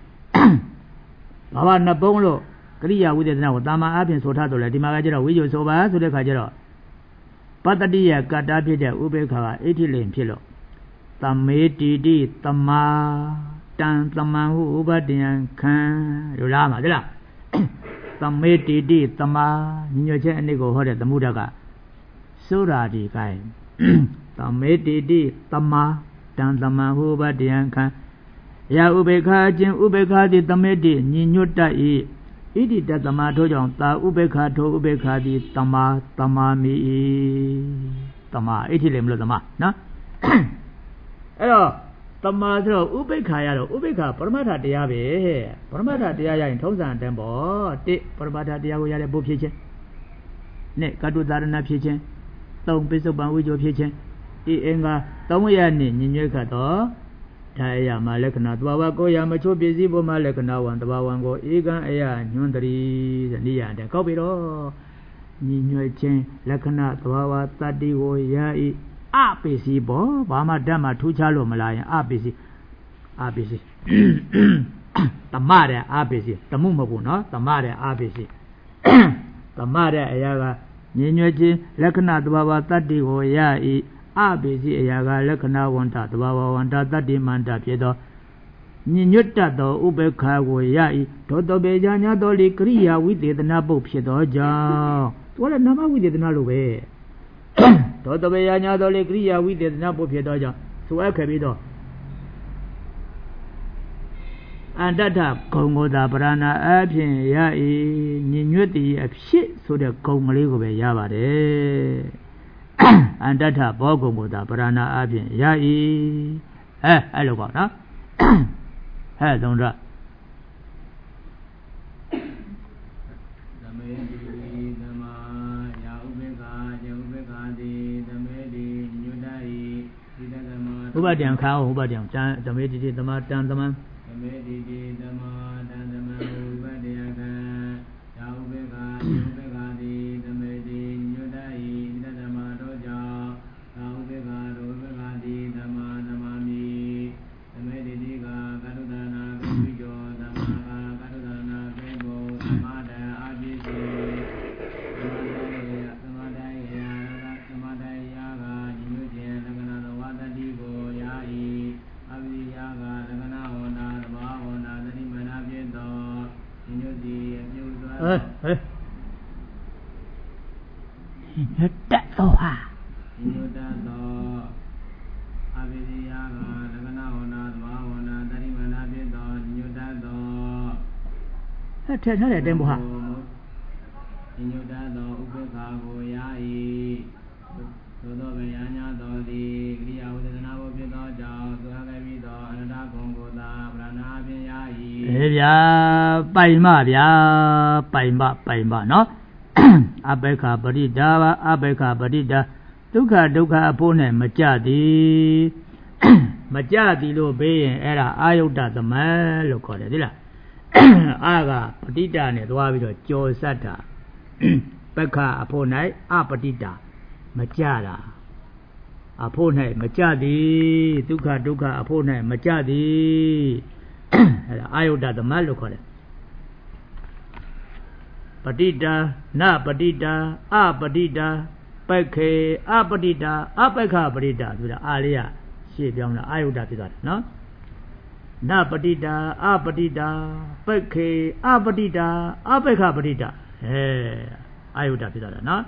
ဘာဝနှစ်ပုံးလို့ကရိယာဝိသေသနာကိုတာမန်အပြင်ဆိုထားတော့လေဒီမှာကကျတော့ဝိဇ္ဇဆိုပါဆိုတဲ့ခါကျတော့ပတ္တိယကတ္တဖြစ်တဲ့ဥပိ္ပခာကအဋ္ဌိလေဖြစ်လို့သမေတိတိတမတံသမံဟုဥပတ္တယံခံလို့လားမှာသလားသမေတိတိတမညညွတ်ချက်အနည်းကိုဟောတဲ့သမုဒ္ဒကစိုးရာဒီကိုင်းသမေတိတိတမတံသမံဟုဥပတ္တယံခံရာဥပေက္ခာခြင်းဥပေက္ခာတိသမေတိညညွတ်တတ်၏ဣတိတတမထို့ကြောင့်သာဥပေက္ခာထိုဥပေက္ခာတိတမတမမိ၏တမအဋ္ဌိလေမလို့တမနော်အဲ့တော့တမဆိုတော့ဥပိ္ပခာရတော့ဥပိ္ပခာပရမတ္ထတရားပဲပရမတ္ထတရားရရင်ထုံးစံတန်းပေါ့တစ်ပရမတ္ထတရားကိုရတဲ့ဘုဖြစ်ခြင်းနှစ်ကတုသာရဏဖြစ်ခြင်းသုံးပိစုပန်ဝိဇ္ဇဖြစ်ခြင်းဤအင်္ဂါသုံးရနဲ့ညညွတ်ခတ်တော့ဒါအရာမှာလက္ခဏာတဘာဝကိုရမချို့ပစ္စည်းပေါ်မှာလက္ခဏာဝံတဘာဝံကိုဧကံအရာညွန်းတည်းတဲ့နေရာတဲ့ကောက်ပြီတော့ညညွတ်ခြင်းလက္ခဏာတဘာဝတတ္တိကိုရဤအပစ္စည်းပေါ့ဘာမှဓာတ်မှထူးခြားလို့မလားရင်အပစ္စည်းအပစ္စည်းတမတဲ့အပစ္စည်းတမှုမဟုတ်ဘူးနော်တမတဲ့အပစ္စည်းတမတဲ့အရာကညညွတ်ခြင်းလက္ခဏာတဘာဝတတ္တိကိုရဤအပစ္စည်းအရာကလက္ခဏာဝန္တတဘာဝဝန္တတတ္တိမန္တဖြစ်သောညညွတ်တတ်သောဥပေက္ခကိုရဤဒေါတောပေဇာညာတော်လီကရိယာဝိသေသနာပုတ်ဖြစ်သောကြောင့်သူကလည်းနာမဝိသေသနာလိုပဲဒေါတပေယညာတော်လေကရိယာဝိသေသနာပုဖြစ်သောကြောင့်ဆိုအပ်ခဲ့ပြီးတော့အန္တထဂုံကိုသာပရဏအဖြစ်ရ၏ညညွတ်တည်အဖြစ်ဆိုတဲ့ဂုံကလေးကိုပဲရပါတယ်အန္တထဘောဂုံကိုသာပရဏအဖြစ်ရ၏အဲအဲ့လိုပေါ့နော်ဟဲ့သုံးတော့ဥပဒေခါဥပဒေတံသမေတိတိသမတံသမံသမေတိတိသမတံသမံဥပဒေခါယာဥပေက္ခယုပေက္ခတိသမေတိညုတဟိသတ္တမတို့ကြောင့်ယာဥပေက္ခဒုပေက္ခတိသမသမမိသမေတိတိကကတုဒနာပိဝိကျော်သမကာကတုဒနာပိဘောသမတံအပိစီသမတံယသမတံယကညုကျေလက္ခဏာဝတ္တိကိုယာဤအပိယာကလက္ခဏာဟောနာသဘာဝနာသတိမနာပြည့်သောညုတိအပြုစွာဟဲ့ဟဲ့ညတ်တော့ဟာညုတသောအပိယာကလက္ခဏာဟောနာသဘာဝနာသတိမနာပြည့်သောညုတသောဟဲ့ထက်ထားတဲ့အတိုင်းပေါ့ဟာညုတသောဥပ္ပခာကိုယာဤသို့သောဗယညာတော်သည်ကရိယာဝေဒနာဘုဖြစ်သောကြောင့်သူအကပိသောအနတ္တဂုံကိုသာဗရဏအဖြင့်ယာ၏အေးဗျာပိုင်မဗျာပိုင်မပိုင်မနော်အဘိခာပရိဒါဝအဘိခာပရိဒါဒုက္ခဒုက္ခအဖို့နဲ့မကြသည်မကြသည်လို့ဘေးရင်အဲ့ဒါအာယုတ္တသမတ်လို့ခေါ်တယ်သိလားအာကပဋိဒါနဲ့သွားပြီးတော့ကြော်ဆက်တာပက္ခအဖို့၌အပဋိဒါမကြတာအဖို့၌မကြသည်ဒုက္ခဒုက္ခအဖို့၌မကြသည်အဲ့ဒါအာယုတ္တသမတ်လို့ခေါ်တယ်ပဋိဒါနပဋိဒါအပဋိဒါပက္ခေအပဋိဒါအပက္ခပဋိဒါဆိုတာအာလေးကရှေ့ပြောင်းတာအာယုတ္တဖြစ်သွားတယ်နော်နပဋိဒါအပဋိဒါပက္ခေအပဋိဒါအပက္ခပဋိဒါအဲအာယုတ္တဖြစ်သွားတာနော်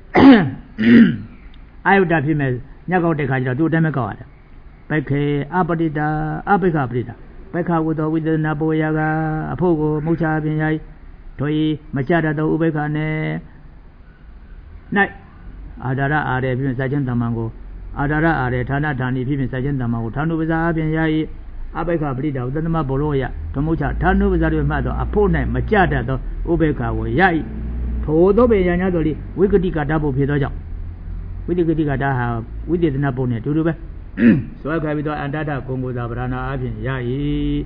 အာယုတ္တဖြစ်မဲ့ညကောက်တဲ့ခါကျတော့သူ့အတိုင်းပဲကောက်ရတယ်ပက္ခေအပဋိဒါအပက္ခပဋိဒါပက္ခဝတ္တဝိသနာပောယကအဖို့ကိုမုချပင်ရိုက်တို့ဤမကြတတ်သောဥပိ္ပခာနဲ့၌အာဒါရအာရေဖြစ်ဖြစ်စာချင်းတမန်ကိုအာဒါရအာရေဌာနဌာနီဖြစ်ဖြစ်စာချင်းတမန်ကိုဌာနုပဇာအပြင်ယာဤအပိ္ပခာပရိဒါဥဒ္ဓမဘောလောယဓမ္မုချဌာနုပဇာတွေမှတ်သောအဖို့၌မကြတတ်သောဥပိ္ပခာကိုယာဤထိုသောပေညာတော်လိဝိကတိကတာဘုဖြစ်သောကြောင့်ဝိတကတိကတာဟာဝိသေသနာဘုနဲ့အတူတူပဲစွဲခါပြီးတော့အန္တတဂုံကိုသာဗရဏအပြင်ယာဤ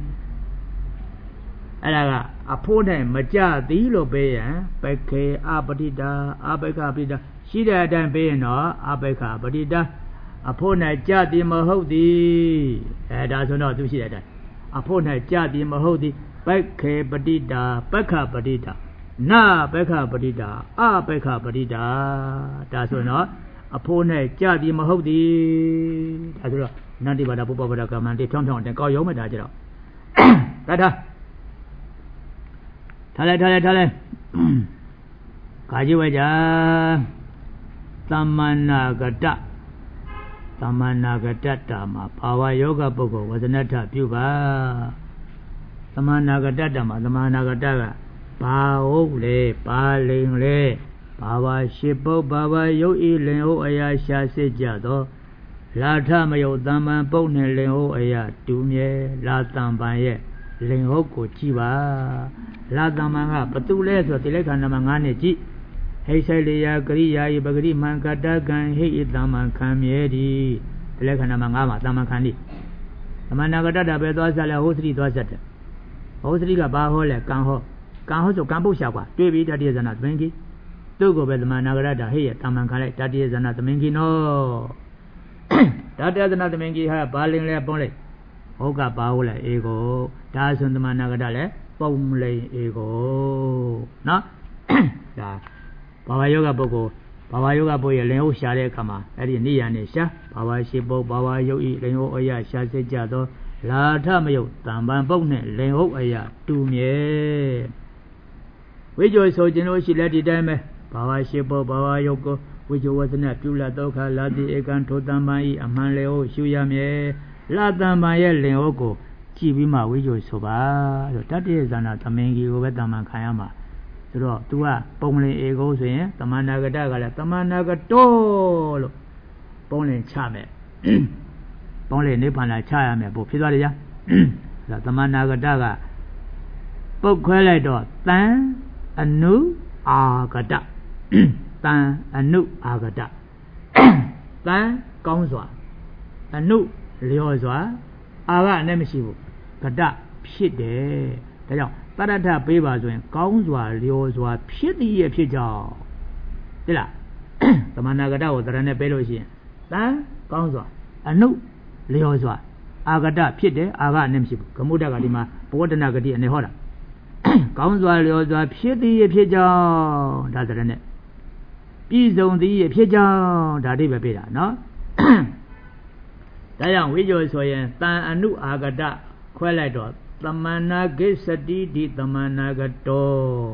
အဲ့ဒါကအဖို့နဲ့မကြသည်လို့ပေးရင်ပက္ခေအပတိတာအပက္ခပတိတာရှိတဲ့အတိုင်းပေးရင်တော့အပက္ခပတိတာအဖို့နဲ့ကြသည်မဟုတ်သည်အဲဒါဆိုတော့သူရှိတဲ့အတိုင်းအဖို့နဲ့ကြသည်မဟုတ်သည်ပက္ခေပတိတာပက္ခပတိတာနပက္ခပတိတာအပက္ခပတိတာဒါဆိုတော့အဖို့နဲ့ကြသည်မဟုတ်သည်ဒါဆိုတော့နန္တိပါဒပုပ္ပဗဒကမ္မန္တိဖြောင်းဖြောင်းတင်ကောက်ရုံးမဲ့ဒါကြတော့တတ်တာထားလိုက်ထားလိုက်ထားလိုက်ခါကြည့်ဝဲကြသမ္မနာကတသမ္မနာကတတာမှာဘာဝယောဂပုဂ္ဂိုလ်ဝဇနထပြုပါသမ္မနာကတတာမှာသမ္မနာကတကဘာဟုတ်လေဘာလိန်လေဘာဝရှိပုတ်ဘာဝယုတ်ဤလင်ဟုတ်အရာရှာစစ်ကြတော့လာထမယုတ်သမ္မန်ပုတ်နဲ့လင်ဟုတ်အရာတူမြဲလာတံပံရဲ့လင်ဟုတ်ကိုကြည့်ပါလာတမန်ကဘသူလဲဆိုတိလိခဏမှာငါးနှစ်ကြည့်ဟိဆိုင်လျာကရိယာယပဂရိမံကတကံဟိဣတမံခံမြဲသည်တိလိခဏမှာငါးမှာတမန်ခံသည်သမဏကတတာပဲသွားဆက်လဲဟောစတိသွားဆက်တယ်ဟောစတိကဘာဟောလဲကံဟောကံဟောဆိုကံပုတ်ရှာကွာတွေ့ပြီတတိယဇဏသမင်ကြီးသူ့ကိုပဲသမဏကတတာဟိယတမန်ခံလိုက်တတိယဇဏသမင်ကြီးနော်တတိယဇဏသမင်ကြီးဟာဘာလင်းလဲပေါင်းလိုက်ဟုတ်ကပါဟုတ်လဲအေကိုဒါဆိုသမဏကတလည်းပုံလိန်အေကိုနော်ဒါဘာဝယောဂပုဂ္ဂိုလ်ဘာဝယောဂပုဂ္ဂိုလ်ရဲ့လင်ဟုတ်ရှာတဲ့အခါမှာအဲ့ဒီနိယနဲ့ရှာဘာဝရှိပုတ်ဘာဝယုတ်ဤလင်ဟုတ်အရာရှာစစ်ကြသောလာထမယုတ်တံပံပုတ်နဲ့လင်ဟုတ်အရာတူမြဲဝိဇ္ဇောဆိုခြင်းလို့ရှိလက်ဒီတိုင်းပဲဘာဝရှိပုတ်ဘာဝယုတ်ကိုဝိဇ္ဇောဝဇ္ဇနပြုလတောခလာတိဧကံထိုတံပံဤအမှန်လင်ဟုတ်ရှုရမြဲလာတံပံရဲ့လင်ဟုတ်ကိုကြည့်ပြီးမှဝိဇ္ဇောဆိုပါဆိုတတ္တိယဇာနာသမင်ကြီးကိုပဲတမန်ခံရမှာဆိုတော့ तू ကပုံလင်ဧကုဆိုရင်တမန္နာကတကလည်းတမန္နာကတောလို့ပုံလင်ချမယ်ပုံလင်နိဗ္ဗာန်ချရမယ်ပို့ဖြစ်သွားတယ်ကြာဒါတမန္နာကတကပုတ်ခွဲလိုက်တော့တန်အနုအာကတတန်အနုအာကတတန်ကောင်းစွာအနုလျော်စွာအာကနဲ့မရှိဘူးကတဖြစ်တယ်ဒါကြောင့်တရထပေးပါဆိုရင်ကောင်းစွာလျော်စွာဖြစ်သည်ရဲ့ဖြစ်ကြောင်းသိလားသမဏဂတကိုတရနဲ့ပေးလို့ရှိရင်တန်ကောင်းစွာအနုလျော်စွာအာဂတဖြစ်တယ်အာဂနဲ့မရှိဘူးဂမုဒ္ဒကဒီမှာဘဝတ္တနာဂတိအနေဟောတာကောင်းစွာလျော်စွာဖြစ်သည်ရဲ့ဖြစ်ကြောင်းဒါတရနဲ့ပြည်စုံသည်ရဲ့ဖြစ်ကြောင်းဒါအိဗယ်ပေးတာနော်ဒါကြောင့်ဝိဇ္ဇောဆိုရင်တန်အနုအာဂတခွဲလိုက်တော့သမဏဂိစတိတိသမဏဂတော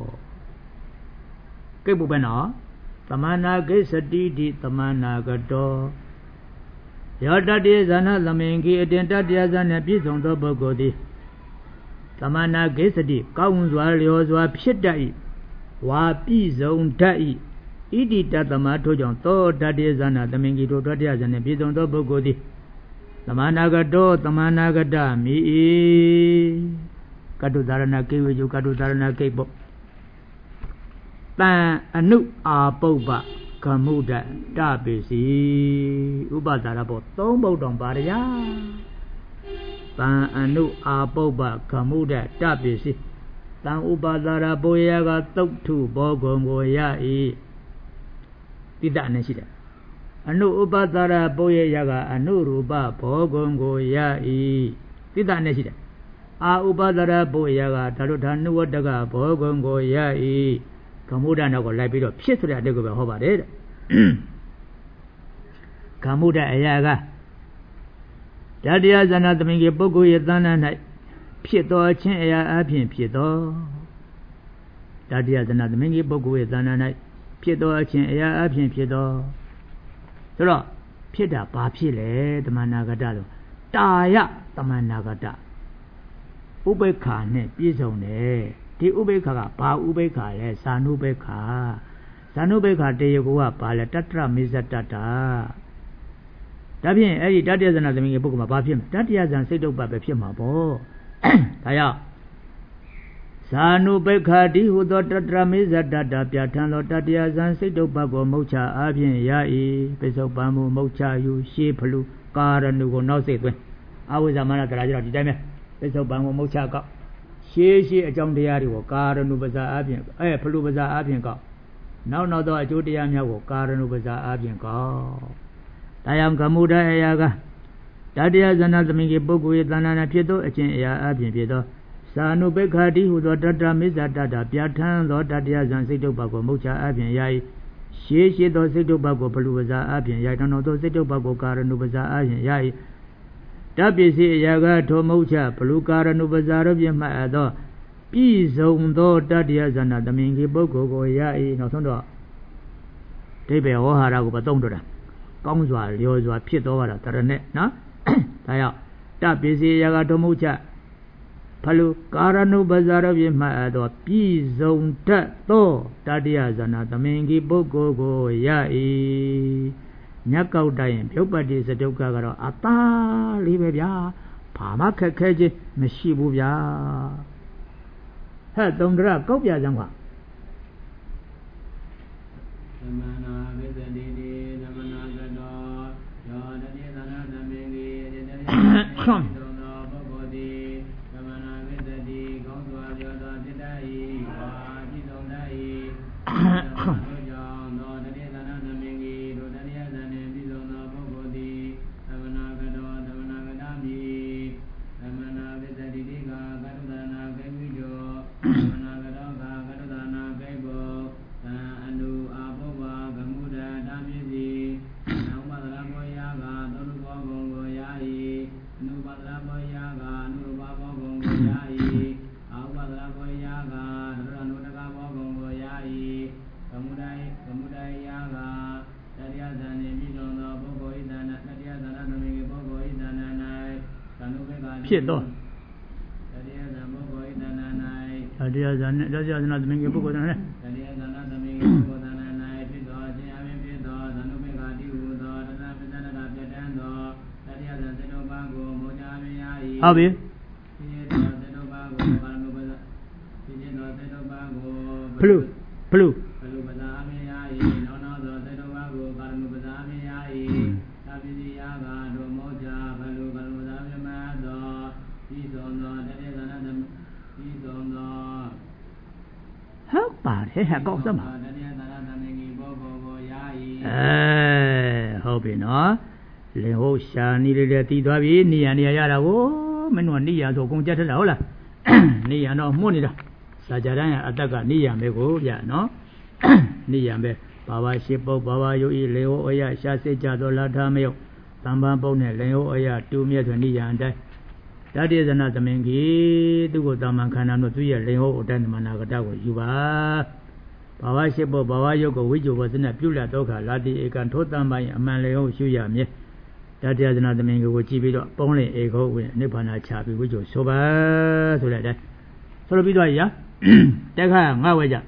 ကိပုပဲနော်သမဏဂိစတိတိသမဏဂတောယောတတေဇာနသမင်ကြီးအတင်တတရားဇာနဲ့ပြည့်စုံသောပုဂ္ဂိုလ်သည်သမဏဂိစတိကောင်းစွာလျော်စွာဖြစ်တတ်၏ဝါပြည့်စုံတတ်၏ဣတိတသမထို့ကြောင့်သောတတေဇာနသမင်ကြီးတို့တရားဇာနဲ့ပြည့်စုံသောပုဂ္ဂိုလ်သည်သမဏဂတောသမဏဂတမိဤကတုသာရဏကိဝေယကတုသာရဏကိပုတန်အနုအာပုပ္ပကမှုဒတပိစီဥပဒါရဘောသုံးဘုတ်တော်ပါရယာတန်အနုအာပုပ္ပကမှုဒတပိစီတန်ဥပဒါရဘောယကသုတ်ထုဘောဂုံကိုရ၏တိတနဲ့ရှိတယ်အနုဥပဒါရဘောယယကအနုရူပဘောဂုံကိုရ၏တိတနဲ့ရှိတယ်အာဥပဒါရဘောယကဓာတုဌာနုဝတ္တကဘောဂုံကိုရ၏ကမုဒ္ဒနာကိုလိုက်ပြီးတော့ဖြစ်ဆိုတဲ့အတိတ်ကိုပဲဟောပါတယ်တဲ့ကမုဒ္ဒအရာကဓာတရားဇဏသမင်ကြီးပုဂ္ဂိုလ်ရဲ့သဏ္ဍာန်၌ဖြစ်တော်ခြင်းအရာအပြင်ဖြစ်တော်ဓာတရားဇဏသမင်ကြီးပုဂ္ဂိုလ်ရဲ့သဏ္ဍာန်၌ဖြစ်တော်ခြင်းအရာအပြင်ဖြစ်တော်ဆိုတော့ဖြစ်တာဘာဖြစ်လဲတမနာဂတလို့တာယတမနာဂတဥပိ္ပခာနဲ့ပြည့်စုံတယ်ဒီဥပိ္ပခာကဘာဥပိ္ပခာလဲဇာနုပိ္ပခာဇာနုပိ္ပခာတေယကိုကဘာလဲတတ္တရမေဇတ္တတာဒါဖြင့်အဲ့ဒီတတ္တယဇဏသမင်္ဂေပုဂ္ဂိုလ်မှာဘာဖြစ်မလဲတတ္တယဇဏစိတ်တုပ္ပပဲဖြစ်မှာပေါ့ဒါကြောင့်ဇာနုပိ္ပခာတိဟုသောတတ္တရမေဇတ္တတာပြဋ္ဌာန်းသောတတ္တယဇဏစိတ်တုပ္ပကိုမုတ်ချအားဖြင့်ရ၏ပိဿုပံမူမုတ်ချယူရှေးဖလူကာရဏုကိုနောက်စိတ်သွင်းအဝိဇ္ဇာမနတရာကြတော့ဒီတိုင်းပဲပိဿုပံကိုမုတ်ချကောက်ရှေးရှေးအကြောင်းတရားတွေကိုကာရဏုပဇာအပြင်အဲဖလူပဇာအပြင်ကောက်နောက်နောက်သောအကျိုးတရားများကိုကာရဏုပဇာအပြင်ကောက်ဒါကြောင့်ကမုဒ္ဒအရာကတတရားဇဏသမင်္ဂေပုဂ္ဂိုလ်၏သဏ္ဍာန်ဖြစ်သောအခြင်းအရာအပြင်ဖြစ်သောသာနုပိ္ပခာတိဟုသောတတ္တမေဇတတ္တပြဋ္ဌာန်းသောတတရားဇဏစိတ်တုပ္ပကိုမုတ်ချအပြင်ရ၏ရှေးရှေးသောစိတ်တုပ္ပကိုဖလူပဇာအပြင်ရ၏နောက်နောက်သောစိတ်တုပ္ပကိုကာရဏုပဇာအပြင်ရ၏တပ္ပိစီအရာကထောမုတ်ချဘလူကာရဏုပဇာတို့ဖြင့်မှတ်အပ်သောပြည့်စုံသောတတ္တယဇဏသမင်္ဂေပုဂ္ဂိုလ်ကိုရ၏နောက်ဆုံးတော့ဒိဗ္ဗေဟောဟာရကိုမသုံးတော့တာကောင်းစွာလျော်စွာဖြစ်တော်တာတရနဲ့နော်ဒါကြောင့်တပ္ပိစီအရာကထောမုတ်ချဘလူကာရဏုပဇာတို့ဖြင့်မှတ်အပ်သောပြည့်စုံတတ်သောတတ္တယဇဏသမင်္ဂေပုဂ္ဂိုလ်ကိုရ၏ညက်ကောက်တိုင်းဖြုတ်ပတ်တိစတုကကတော့အသားလေးပဲဗျာဘာမှခက်ခဲခြင်းမရှိဘူးဗျာဟဲ့သုံးဒရကောက်ပြစမ်းပါသမနာဝိသတိတိသမနာကတောယောတတိသရသမင်္ဂေတတိယသုံးသောပုဂ္ဂိုလ်တိသမနာဝိသတိကောင်းစွာပြောသောจิตတ၏ဘာจิตဆုံးတ၏ဖြစ်တော့တရားဇာပုဂ္ဂိုလ်ဤတဏ္ဍာ၌တရားဇာနဲ့တရားဇာသမင်္ဂေပုဂ္ဂိုလ်တဏ္ဍာ၌တရားဇာသမင်္ဂေပုဂ္ဂိုလ်တဏ္ဍာ၌ဖြစ်သောအခြင်းအပြင်ဖြစ်သောဇာနုပိက္ခာတိဟုသောတဏ္ဍပစ္စနကပြဋ္ဌာန်းသောတရားဇာစေတောပါကိုမောချအမြင်ရ၏ဟုတ်ပြီဒီသောစေတောပါကိုပါရမုပဇဒီသောစေတောပါကိုဖလူဖလူဖလူပဇာအမြင်ရ၏နောက်နောက်သောစေတောပါကိုပါရမုပဇာအမြင်ရ၏သဗ္ဗိတိယကတို့မောချဖလူပဟုတ်ပါတယ်ဟဲ့ကောက်စမ်းပါအဲဟုတ်ပြီနော်လင်ဟုတ်ရှာနီလေးတွေတီးသွားပြီနေရနေရရတာကိုမင်းတို့ကနေရဆိုကုန်ကြက်ထက်တာဟုတ်လားနေရတော့မှုတ်နေတာစာကြတိုင်းအတက်ကနေရမယ်ကိုဗျနော်နေရမယ်ဘာဝရှိပုတ်ဘာဝယုတ်ဤလေဟောအယရှာစစ်ကြသောလာထာမယုတ်တမ္ပန်ပုတ်နဲ့လေဟောအယတူမြတ်ဆိုနေရန်တိုင်းတတိယဇနသမင်ကြီးသူကိုတာမန်ခန္ဓာတို့သူရဲ့လေဟောအတိုင်းမနာကတကိုယူပါဘာဝရှိပုတ်ဘာဝယုတ်ကိုဝိဇ္ဇောဘစနဲ့ပြုလက်တော့ခါလာတိဧကံထိုတမ္ပန်အမှန်လေဟောရှုရမည်တတိယဇနသမင်ကိုကြည့်ပြီးတော့ပေါင်းလင်ဧကောဝင်နိဗ္ဗာန်ချပြီးဝိဇ္ဇောဆိုပါဆိုတဲ့အတိုင်းဆိုလိုပြီးတော့ရာတက်ခါငါဝဲကြ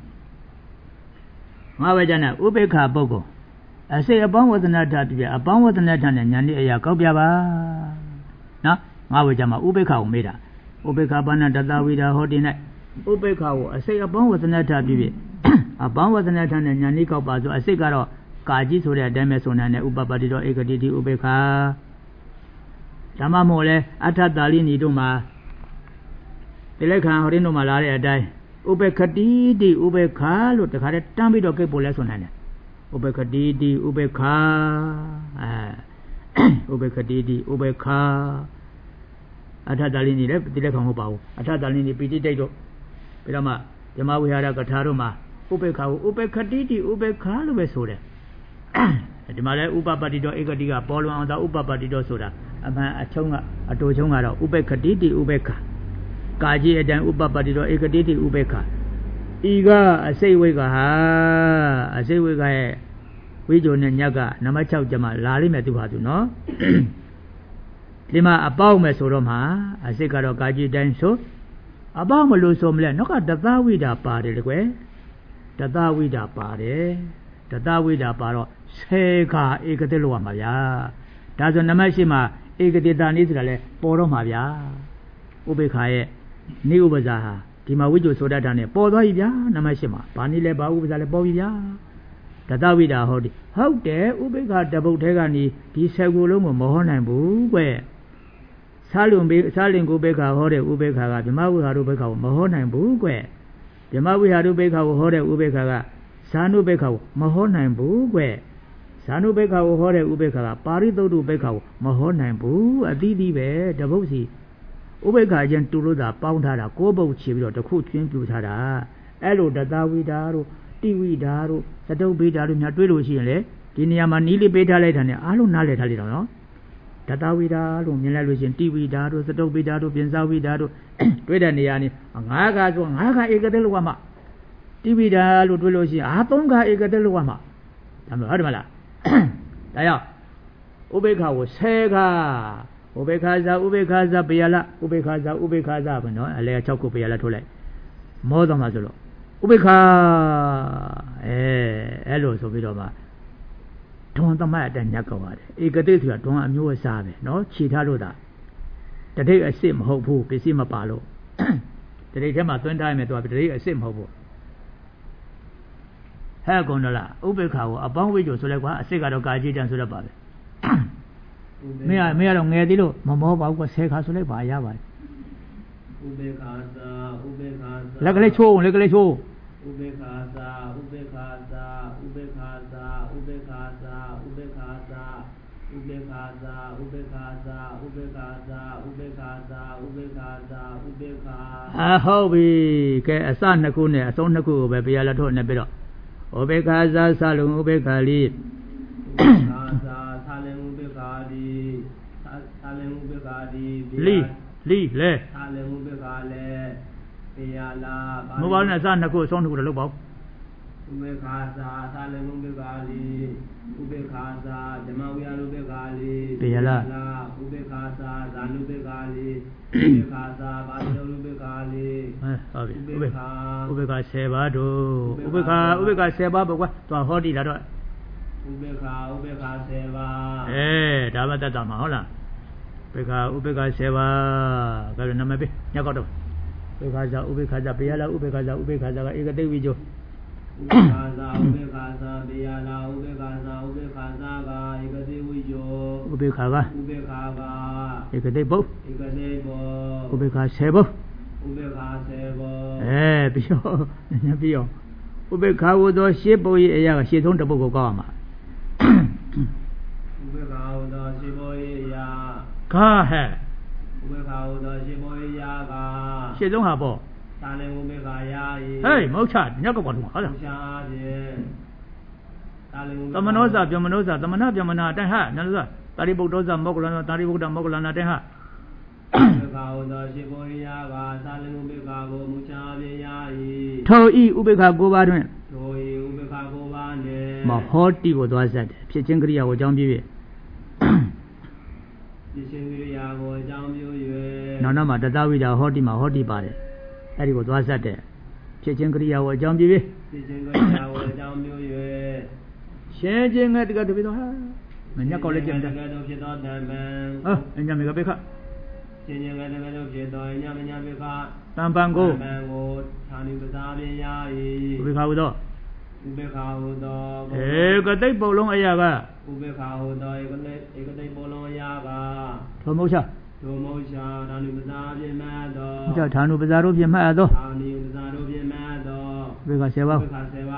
ငါဝဲကြနဲ့ဥပေက္ခပုဂ္ဂိုလ်အစိတ်အပေါင်းဝဒနာထပြပြအပေါင်းဝဒနာထနဲ့ညာနေအရာကောက်ပြပါနော်ငါဝဲကြမှာဥပေက္ခကိုမေးတာဥပေက္ခပါဏတတဝိဒာဟောတိ၌ဥပေက္ခကိုအစိတ်အပေါင်းဝဒနာထပြပြအပေါင်းဝဒနာထနဲ့ညာနေကောက်ပါဆိုအစိတ်ကတော့ကာကြီးဆိုတဲ့အတိုင်းပဲဆိုနေတဲ့ဥပပတ္တိတော်ဧကတိတိဥပေက္ခဓမ္မမို့လဲအထတာလိနီတို့မှာဒီလက်ခံဟောရင်းတို့မှာလာတဲ့အတိုင်းဥပေက္ခတိတိဥပေက္ခလို့တခါတည်းတန်းပြီးတော့ကိတ်ပေါ်လဲဆိုနိုင်တယ်ဥပေက္ခတိတိဥပေက္ခအဲဥပေက္ခတိတိဥပေက္ခအထတာလိနီလည်းဒီလက်ခံမဟုတ်ပါဘူးအထတာလိနီပိဋိတိတ်တို့ပြီးတော့မှဓမ္မဝိဟာရကထာတို့မှာဥပေက္ခကိုဥပေက္ခတိတိဥပေက္ခလို့ပဲဆိုတယ်ဒီမှာလဲဥပပတ္တိတော်ဧကတိကပေါ်လွန်အောင်သာဥပပတ္တိတော်ဆိုတာအမှန်အချုံးကအတူချုံးကတော့ဥပေက္ခတိတိဥပေက္ခကာကြီးအတိုင်းဥပပတ္တိတော်ဧကတိတိဥပေက္ခဤကအစိတ်ဝိကဟာအစိတ်ဝိကရဲ့ဝိဇ္ဇောနဲ့ညက်ကနံပါတ်၆ကျမှလာလိမ့်မယ်သူဟာသူနော်ဒီမှာအပေါင်းမယ်ဆိုတော့မှအစိတ်ကတော့ကာကြီးတိုင်းဆိုအပေါင်းမလို့ဆိုမလဲနောက်ကတသဝိဒါပါတယ်ကွယ်တသဝိဒါပါတယ်တသဝိဒါပါတော့ဆေခါဧကတိလို့ရမှာဗျာဒါဆိုနံပါတ်၈မှာဧကတိတာနေဆိုတာလဲပေါ်တော့မှာဗျာဥပေက္ခရဲ့နေဥပဇာဟာဒီမှာဝိဇ္ဇုဆိုတတ်တာနဲ့ပေါ်သွားပြီဗျာနံပါတ်၈မှာဘာနည်းလဲဘာဥပဇာလဲပေါ်ပြီဗျာတသဝိဒါဟောဒီဟုတ်တယ်ဥပေက္ခတပုတ်ထဲကနေဒီဆယ်ခုလုံးကိုမဟောနိုင်ဘူးကွစားလုံဘေးစားလင်ကိုဥပေက္ခဟောတဲ့ဥပေက္ခကဗြဟ္မဝိဟာရုပေက္ခကိုမဟောနိုင်ဘူးကွဗြဟ္မဝိဟာရုပေက္ခကိုဟောတဲ့ဥပေက္ခကဇာနုပေက္ခကိုမဟောနိုင်ဘူးကွဇာနုပေက္ခကိုဟောတဲ့ဥပေက္ခကပါရိသုတ်တုပေက္ခကိုမဟောနိုင်ဘူးအသီးသီးပဲတပုတ်စီဥပေက္ခချင်းတူလို့သာပေါင်းထားတာကိုးပုတ်ချပြီးတော့တစ်ခုချင်းပြူထားတာအဲ့လိုတသဝိဒါတို့တိဝိဒါတို့သတုတ်ပိဒါတို့များတွေးလို့ရှိရင်လေဒီနေရာမှာနီးလေးပေးထားလိုက်တာနဲ့အားလုံးနားလည်ထားလိုက်တော့နော်တသဝိဒါလို့မြင်လိုက်လို့ရှိရင်တိဝိဒါတို့သတုတ်ပိဒါတို့ပြင်ဇဝိဒါတို့တွေးတဲ့နေရာနေငါးခါဆိုငါးခါဧကတိလို့ကမှတိဝိဒါလို့တွေးလို့ရှိရင်အာသုံးခါဧကတိလို့ကမှဒါမှဟုတ်တယ်မလားဒါကြောင့်ဥပေက္ခကိုဆယ်ခါဥပေက္ခဇာဥပေက္ခဇာပယလဥပေက္ခဇာဥပေက္ခဇာဘယ်နော်အလဲ၆ခုပယလထိုးလိုက်မောတော့မှဆိုလို့ဥပေက္ခအဲအဲ့လိုဆိုပြီးတော့မှတွန်းသမတ်အတန်ညက်ကောပါတယ်ဧကတိဆိုတာတွန်းအမျိုးအစားပဲနော်ခြေထားလို့တာတတိအစ်စ်မဟုတ်ဘူးပစ္စည်းမပါလို့တတိထဲမှာသွင်းထားရမယ်သူကတတိအစ်စ်မဟုတ်ဘူးဟဲ့ကွန်ဒလာဥပေက္ခကိုအပေါင်းဝိဇ္ဇုဆိုလိုက်ကွာအစ်စ်ကတော့ကာကြီးတန်ဆိုတော့ပါပဲမင်းကမင်းကတော့ငယ်သေးလို့မမောပါဘူးကွာဆယ်ခါဆိုလိုက်ပါရပါတယ်ဥပေက္ခာသာဥပေက္ခာသာလက်ကလေးချိုးလက်ကလေးချိုးဥပေက္ခာသာဥပေက္ခာသာဥပေက္ခာသာဥပေက္ခာသာဥပေက္ခာသာဥပေက္ခာသာဥပေက္ခာသာဥပေက္ခာသာဥပေက္ခာသာဥပေက္ခာသာဥပေက္ခာအာဟုတ်ပြီကဲအစနှစ်ခုနဲ့အဆုံးနှစ်ခုကိုပဲဘုရားလက်ထုတ်နေပြီးတော့ဥပေက္ခာသာသလုံးဥပေက္ခာလေးဥပေက္ခာသာသလုံးဥပေက္ခာလေးသလုံးဥပေက္ခာလေးလီလီလေသလုံးဥပေက္ခာလေးပေယလာမဟုတ်ပါနဲ့အစနှစ်ခုအဆုံးနှစ်ခုတော့လုပ်ပါဦးဥပေက္ခာသာသလုံးဥပေက္ခာလေးဥပေက္ခာသာဓမ္မဝိဟာရုပေက္ခာလေးပေယလာဥပေက္ခာသာဇာနုပေက္ခာလေးဥပေက္ခာသာပါဠိတော်ဥပေက္ခာလေးဟုတ်ပြီဥပေက္ခာဥပေက္ခာဆယ်ပါးတို့ဥပေက္ခာဥပေက္ခာဆယ်ပါးပေါ့ကွာသွားဟောတိလာတော့ဥပေက္ခာဥပေက္ခာဆယ်ပါးအဲဒါမှတတ်တာမှာဟုတ်လားဥပေက္ခာဥပေက္ခာဆယ်ပါးကဲနံပါတ်ပေးညောက်တော့ဥပေက္ခာဇာဥပေက္ခာဇာပေယလာဥပေက္ခာဇာဥပေက္ခာဇာကဧကတိဝိဇ္ဇောဟ Ubekasa, ubekasa, biyala, ubekasa, ubekasa ga, ikati wijo. Ubekaga. Ubekaga. Ikati bo. Ikati bo. Ubeka sebo. Ubeka sebo. Eh, biyo, biyo. Ubeka udo sebo ye ya shi thong de bo ko kaw ma. Ubeka udo sebo ye ya. Ka hai. Ubeka udo sebo ye ya ga. Shi thong ha bo. Tale ubeka ya yi. Hey, mau cha, nya ko ko thong ha la. Cha ye. Tale ubeka. Tamanosa, pyamanosa, tamana pyamana tai ha, nya lo. Tari Buddha Mokulana, Tari Buddha Mokulana Deha. Toi Ubeka Govan. Toi Ubeka Govan. Mahoti was that. Pichingria or Jambi. Pichingria or Jambi. No, no, but the Davida Hoti Mahoti Bari. That was was that. Pichingria or Jambi. Pichingria or Jambi. Changing at the Gatu. Mình có lấy chuyện đây. Ờ, anh nhà mình có biết không? Tam bang go. Biết không đó? Ê, cái đấy bộ lông ấy à cả. Thôi mua sao? Cho thằng nó bây giờ đâu biết mà đó. Biết cái xe bao?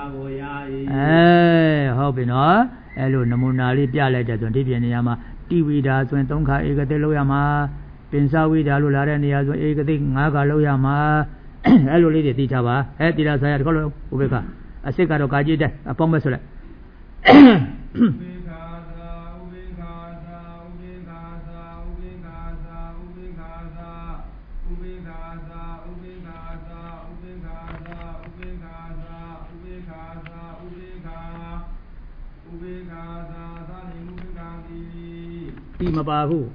Ê, học bên đó. Elo namuna li pya laiတဲ့ဆိုဒီပြင်နေရာမှာတိဝိဒါဆိုရင်သုံးခါဧကတိလောက်ရမှာပင်စဝိဒါလို့လာတဲ့နေရာဆိုဧကတိငါးခါလောက်ရမှာအဲ့လိုလေးတွေသိချပါအဲ့တိရဆရာတခေါက်လို့ဥပေက္ခအစစ်ကတော့ကာကြည့်တဲ့အပေါင်းမဲ့ဆိုလိုက်ဒီမပါဘူး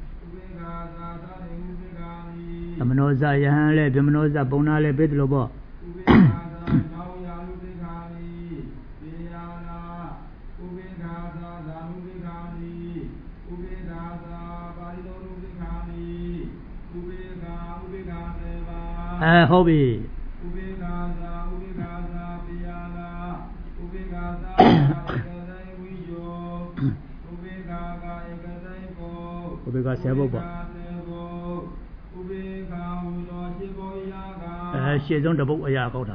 သမနောဇယဟန်လဲဗြဟ္မနောဇပုံနာလဲပေးတယ်လို့ပေါ့အဲဟုတ်ပြီဥပေက္ခဆယ်ဘုတ်ပေါ့အဲရှေ့ဆုံးတစ်ပုတ်အရာကောက်တာ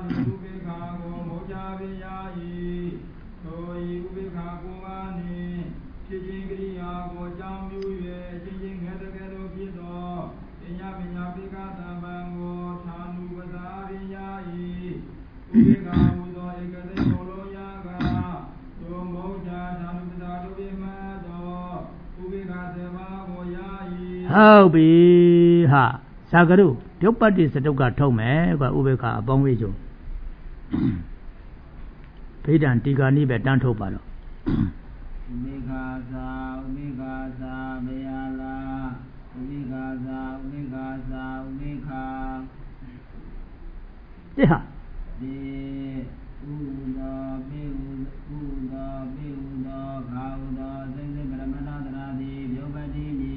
ဟုတ်ပြီဟာသာကရုဒုပ္ပတ္တိစတုကထုတ်မယ်ကွာဥပေက္ခအပေါင်းဝေးကျုံဗိဒံတီကာနိပဲတန်းထုတ်ပါတော့ဥပေက္ခသာဥပေက္ခသာဘယလာဥပေက္ခသာဥပေက္ခသာဥပေက္ခတိဟာဒီဥသောပိဥဥသောပိဥသောခာဥသောစိတ်စိတ်ပရမတ္တရာတိဘယပတ္တိနိ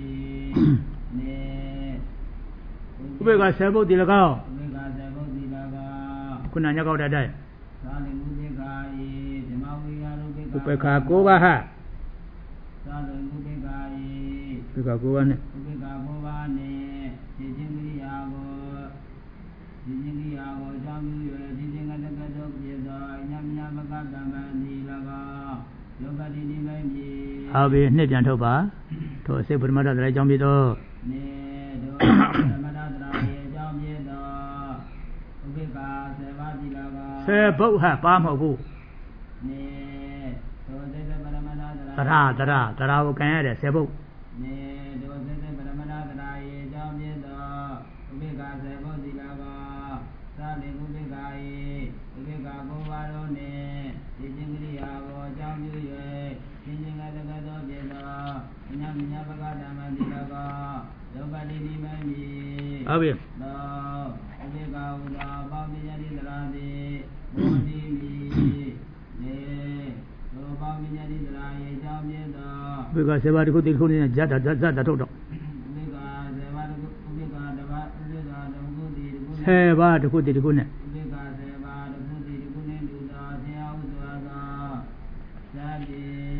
ဥပေက္ခဆယ်ဘုတ်ဒီ၎င်းဥပေက္ခဆယ်ဘုတ်ဒီ၎င်းခုနညကောက်တဲ့သာလိဥပေက္ခဤဓမ္မဝိယရုဥပေက္ခကိုးပါဟသာလိဥပေက္ခဤဥပေက္ခကိုးပါနဲ့ဥပေက္ခကိုးပါနဲ့ဒီချင်းကိရိယာကိုဒီချင်းကိရိယာကိုအကြောင်းပြု၍ဒီချင်းကတကတော်ပြသောညမညမကတမန်ဒီ၎င်းယောဂတိဒီမိုင်းပြီဟုတ်ပြီနှစ်ပြန်ထုတ်ပါထိုအစိပ္ပမတ္တတရားအကြောင်းပြတော့နေတို့ပရမတ္တတရားရဲ့အကြောင်းပြတော့ဥပေက္ခဆယ်ပါးဒီ၎င်းဆယ်ဘုတ်ဟာပါမဟုတ်ဘူးနေတို့စိတ်ပရမတ္တတရားတရာတရာတရာကိုကန်ရတယ်ဆယ်ဘုတ်နေတို့စိတ်ပရမတ္တတရားရဲ့အကြောင်းပြတော့ဥပေက္ခဆယ်ဘုတ်ဒီ၎င်းသာလေဥပေက္ခရဲ့ဥပေက္ခကိုးပါးတို့နဲ့ဒီချင်းကိရိယာကိုအကြောင်းပြု၍ရှင်ရှင်ကတကတော်ပြတော့ညမညပကဓမ္မတိလကယောဂတိဒီမမီဟုတ်ပြီတော့အမေကဥဒ္ဓပါပိယတိတရာတိဘောတိမီနေသောပါပိယတိတရာရေကြောင့်ပြတော့ဘေကဆေဘာတခုတိခုနေဇတ်ဇတ်ဇတ်ထုတ်တော့ဘေကဆေဘာတခုဘေကတဘာဘေကတခုတိတခုဆေဘာတခုတိတခုနဲ့ဘေကဆေဘာတခုတိတခုနဲ့ဒုတာသ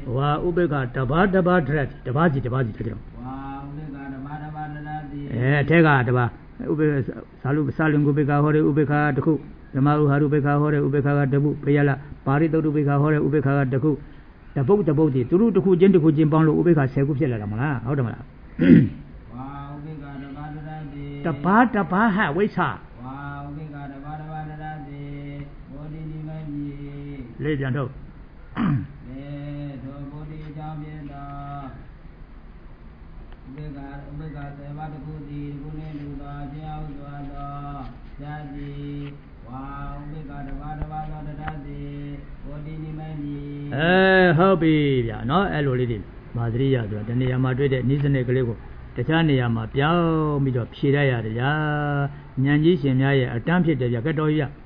ဝါဥပေက္ခတဘာတဘာတရတ်တဘာစီတဘာစီတဲ့ကြောင့်ဝါဥပေက္ခတဘာတဘာတရတ်တိအဲအထက်ကတဘာဥပေဇာလုစာလင်ကိုပေက္ခဟောတဲ့ဥပေက္ခတစ်ခုဓမ္မဥဟာရုပေက္ခဟောတဲ့ဥပေက္ခကတပုဘယလပါရိတုတ်တုပေက္ခဟောတဲ့ဥပေက္ခကတစ်ခုတပုတ်တပုတ်ဒီသူတို့တစ်ခုချင်းတစ်ခုချင်းပေါင်းလို့ဥပေက္ခဆယ်ခုဖြစ်လာတာမလားဟုတ်တယ်မလားဝါဥပေက္ခတဘာတရတ်တိတဘာတဘာဟဝိသဝါဥပေက္ခတဘာတဘာတရတ်တိဘောဓိနိမိတ်ကြီးလေးပြန်တော့လေသောဘောဓိအကြောင်းပြတော်ဥပေက္ခဥပေက္ခဆေဘာတခုသည်ခုနှင့်တူသောအခြင်းဟုသောသောဇာတိဝါဥပေက္ခတဘာတဘာသောတရတ်တိဘောဓိနိမိတ်ကြီးအဲဟုတ်ပြီဗျာနော်အဲ့လိုလေးတွေမာသရိယဆိုတာတနေရာမှာတွေ့တဲ့နိစ္စနဲ့ကလေးကိုတခြားနေရာမှာပြောင်းပြီးတော့ဖြေရရတယ်ဗျာဉာဏ်ကြီးရှင်များရဲ့အတန်းဖြစ်တယ်ဗျာကဲတော်ကြီးဗျာ